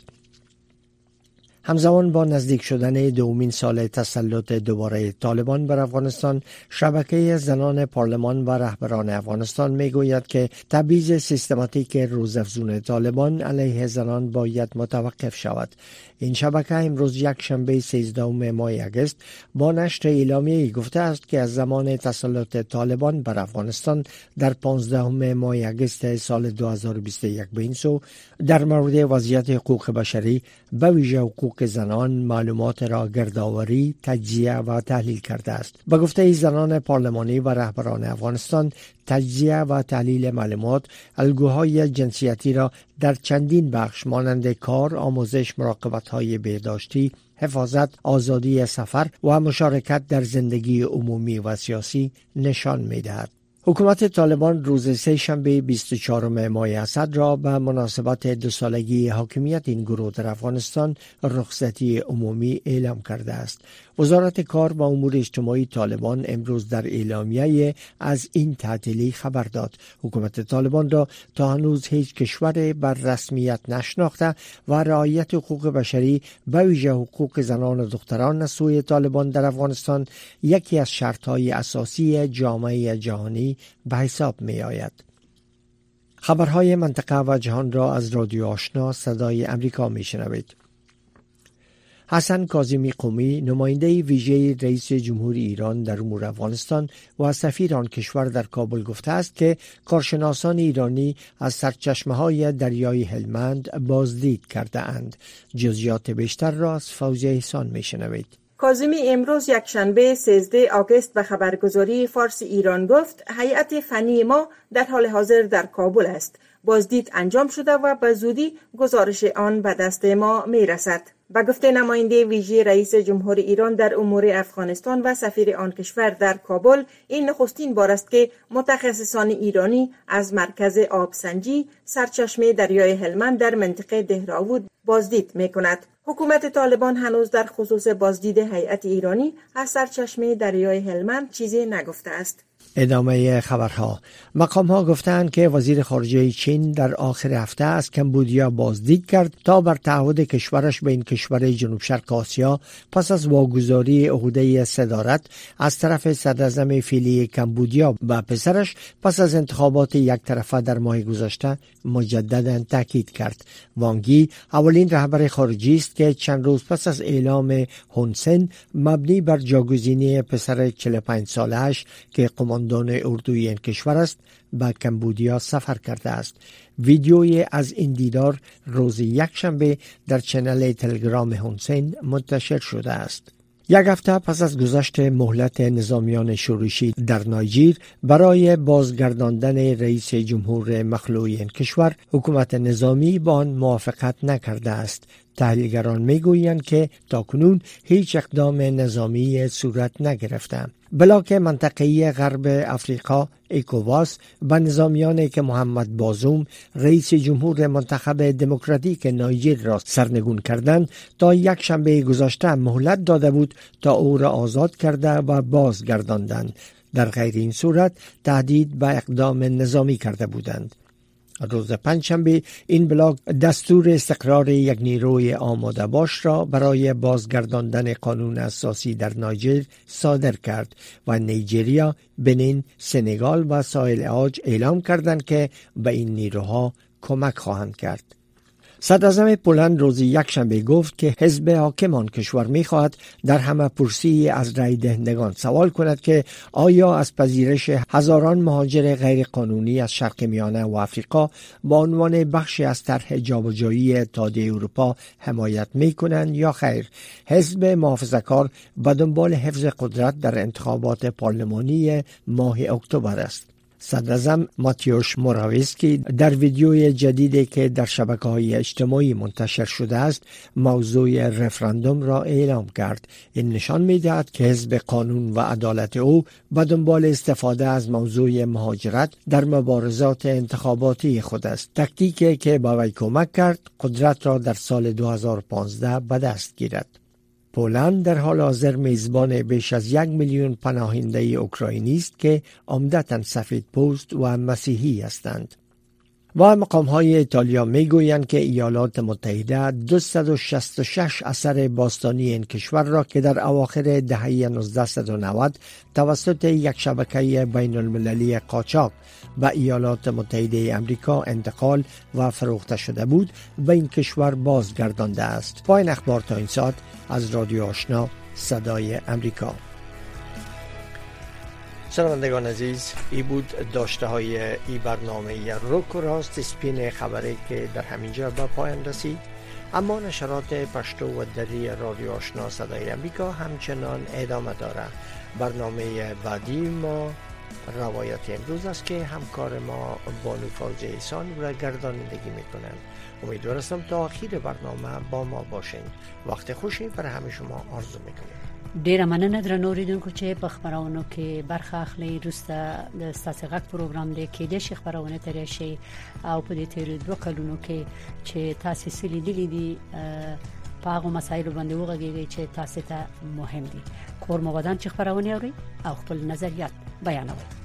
همزمان با نزدیک شدن دومین سال تسلط دوباره طالبان بر افغانستان، شبکه زنان پارلمان و رهبران افغانستان میگوید که تبعیض سیستماتیک روزافزون طالبان علیه زنان باید متوقف شود. این شبکه امروز یکشنبه 13 ماه اگست با نشر اعلامیه‌ای گفته است که از زمان تسلط طالبان بر افغانستان در 15 ماه اگست سال 2021 به این سو در مورد وضعیت حقوق بشری به ویژه حقوق زنان معلومات را گردآوری، تجزیه و تحلیل کرده است. به گفته زنان پارلمانی و رهبران افغانستان، تجزیه و تحلیل معلومات الگوهای جنسیتی را در چندین بخش مانند کار، آموزش، مراقبت‌های بهداشتی، حفاظت، آزادی سفر و مشارکت در زندگی عمومی و سیاسی نشان می‌دهد. حکومت طالبان روز سه‌شنبه 24 ماه اسد را به مناسبت 2 سالگی حاکمیت این گروه در افغانستان رخصتی عمومی اعلام کرده است. وزارت کار و امور اجتماعی طالبان امروز در اعلامیه از این تعطیلی خبر داد. حکومت طالبان را تا هنوز هیچ کشور بر رسمیت نشناخته و رعایت حقوق بشری به ویژه حقوق زنان و دختران از سوی طالبان در افغانستان یکی از شرط‌های اساسی جامعه جهانی به حساب می آید. خبرهای منطقه و جهان را از رادیو آشنا صدای امریکا می شنوید. حسن کاظمی قمی، نماینده ویژه رئیس جمهور ایران در امور افغانستان و سفیر آن کشور در کابل گفته است که کارشناسان ایرانی از سرچشمه‌های دریای هلمند بازدید کرده اند. جزئیات بیشتر را از فوزیه احسان می‌شنوید. کاظمی امروز یکشنبه 13 آگوست به خبرگزاری فارس ایران گفت هیئت فنی ما در حال حاضر در کابل است. بازدید انجام شده و به زودی گزارش آن به دست ما میرسد. به گفته نماینده ویژه رئیس جمهور ایران در امور افغانستان و سفیر آن کشور در کابل، این نخستین بار است که متخصصان ایرانی از مرکز آبسنجی سرچشمه دریای هلمند در منطقه دهراوود بازدید می‌کند. حکومت طالبان هنوز در خصوص بازدید هیئت ایرانی از سرچشمه دریای هلمند چیزی نگفته است. ادامه خبرها. مقام‌ها گفتند که وزیر خارجه چین در آخر هفته از کمبودیا بازدید کرد تا بر تعهد کشورش به این کشور جنوب شرق آسیا پس از واگذاری عهده صدارت از طرف صدراعظم فعلی کمبودیا به پسرش پس از انتخابات یک طرفه در ماه گذشته مجددا تاکید کرد. وانگی اولین رهبر خارجی است که چند روز پس از اعلام هون سن مبنی بر جاگزینی پسر 45 ساله‌اش که قماندان اردوی این کشور است به کمبودیا سفر کرده است. ویدیوی از این دیدار روز یکشنبه در چنل تلگرام هون سن منتشر شده است. یک هفته پس از گذشت مهلت نظامیان شورشی در نایجیر برای بازگرداندن رئیس جمهور مخلوع این کشور، حکومت نظامی با آن موافقت نکرده است. تحلیلگران میگویند که تاکنون هیچ اقدام نظامی صورت نگرفته. بلاک منطقه‌ای غرب افریقا ایکوواس به نظامیانی که محمد بازوم رئیس جمهور منتخب دموکراتیک نایجر را سرنگون کردند تا یک شنبه گذشته مهلت داده بود تا او را آزاد کرده و بازگرداندند. در غیر این صورت تهدید به اقدام نظامی کرده بودند. روز پنجشنبه این بلاک دستور استقرار یک نیروی آماده باش را برای بازگرداندن قانون اساسی در نایجر صادر کرد و نیجریه، بنین، سنگال و ساحل عاج اعلام کردند که به این نیروها کمک خواهند کرد. صدراعظم پولند روز یکشنبه گفت که حزب حاکم آن کشور می‌خواهد در همه پرسی از رای دهندگان سوال کند که آیا از پذیرش هزاران مهاجر غیر قانونی از شرق میانه و آفریقا با عنوان بخشی از طرح جابجایی اتحادیه اروپا حمایت می‌کنند یا خیر. حزب محافظه‌کار به دنبال حفظ قدرت در انتخابات پارلمانی ماه اکتبر است. صدراعظم ماتیوش موراویسکی در ویدیوی جدیدی که در شبکه‌های اجتماعی منتشر شده است موضوع رفراندوم را اعلام کرد. این نشان می‌دهد که حزب قانون و عدالت او به دنبال استفاده از موضوع مهاجرت در مبارزات انتخاباتی خود است، تاکتیکی که به وی کمک کرد قدرت را در سال 2015 به دست گیرد. پولند در حال حاضر میزبان بیش از 1 میلیون پناهنده اوکراینی است که عمدتاً سفید پوست و مسیحی هستند. و مقام‌های ایتالیا میگویند که ایالات متحده 266 اثر باستانی این کشور را که در اواخر دهه 1990 توسط یک شبکه بین المللی قاچاق به ایالات متحده آمریکا انتقال و فروخته شده بود به این کشور بازگردانده است. پایان اخبار تا این ساعت از رادیو آشنا صدای امریکا. شنوندگان عزیز، ای بود داشته های ای برنامه روک و راست سپین خبری که در همینجا به پایان رسید. اما نشرات پشتو و دری رادیو آشنا صدای امریکا همچنان ادامه داره. برنامه بعدی ما روایت امروز است که همکار ما بانو فوزی احسان را گردانندگی میکنند. امیدوار هستم تا آخر برنامه با ما باشین. وقت خوشی برای همه شما آرزو میکنیم. ډیره مننه درنو اوریدونکو چې په خبرونو کې برخه اخلي. روسته د ستاسو غږ پروګرام دی کې د شیخ خبرونه ترې شي او په دې تیر 2 کلونو کې چې تاسو سلی دي په هغه مسایلو باندې وغږیږي چې تاسو ته مهم دي. کور مو ودان چې خبرونه اوري او خپل نظریات بیانوي.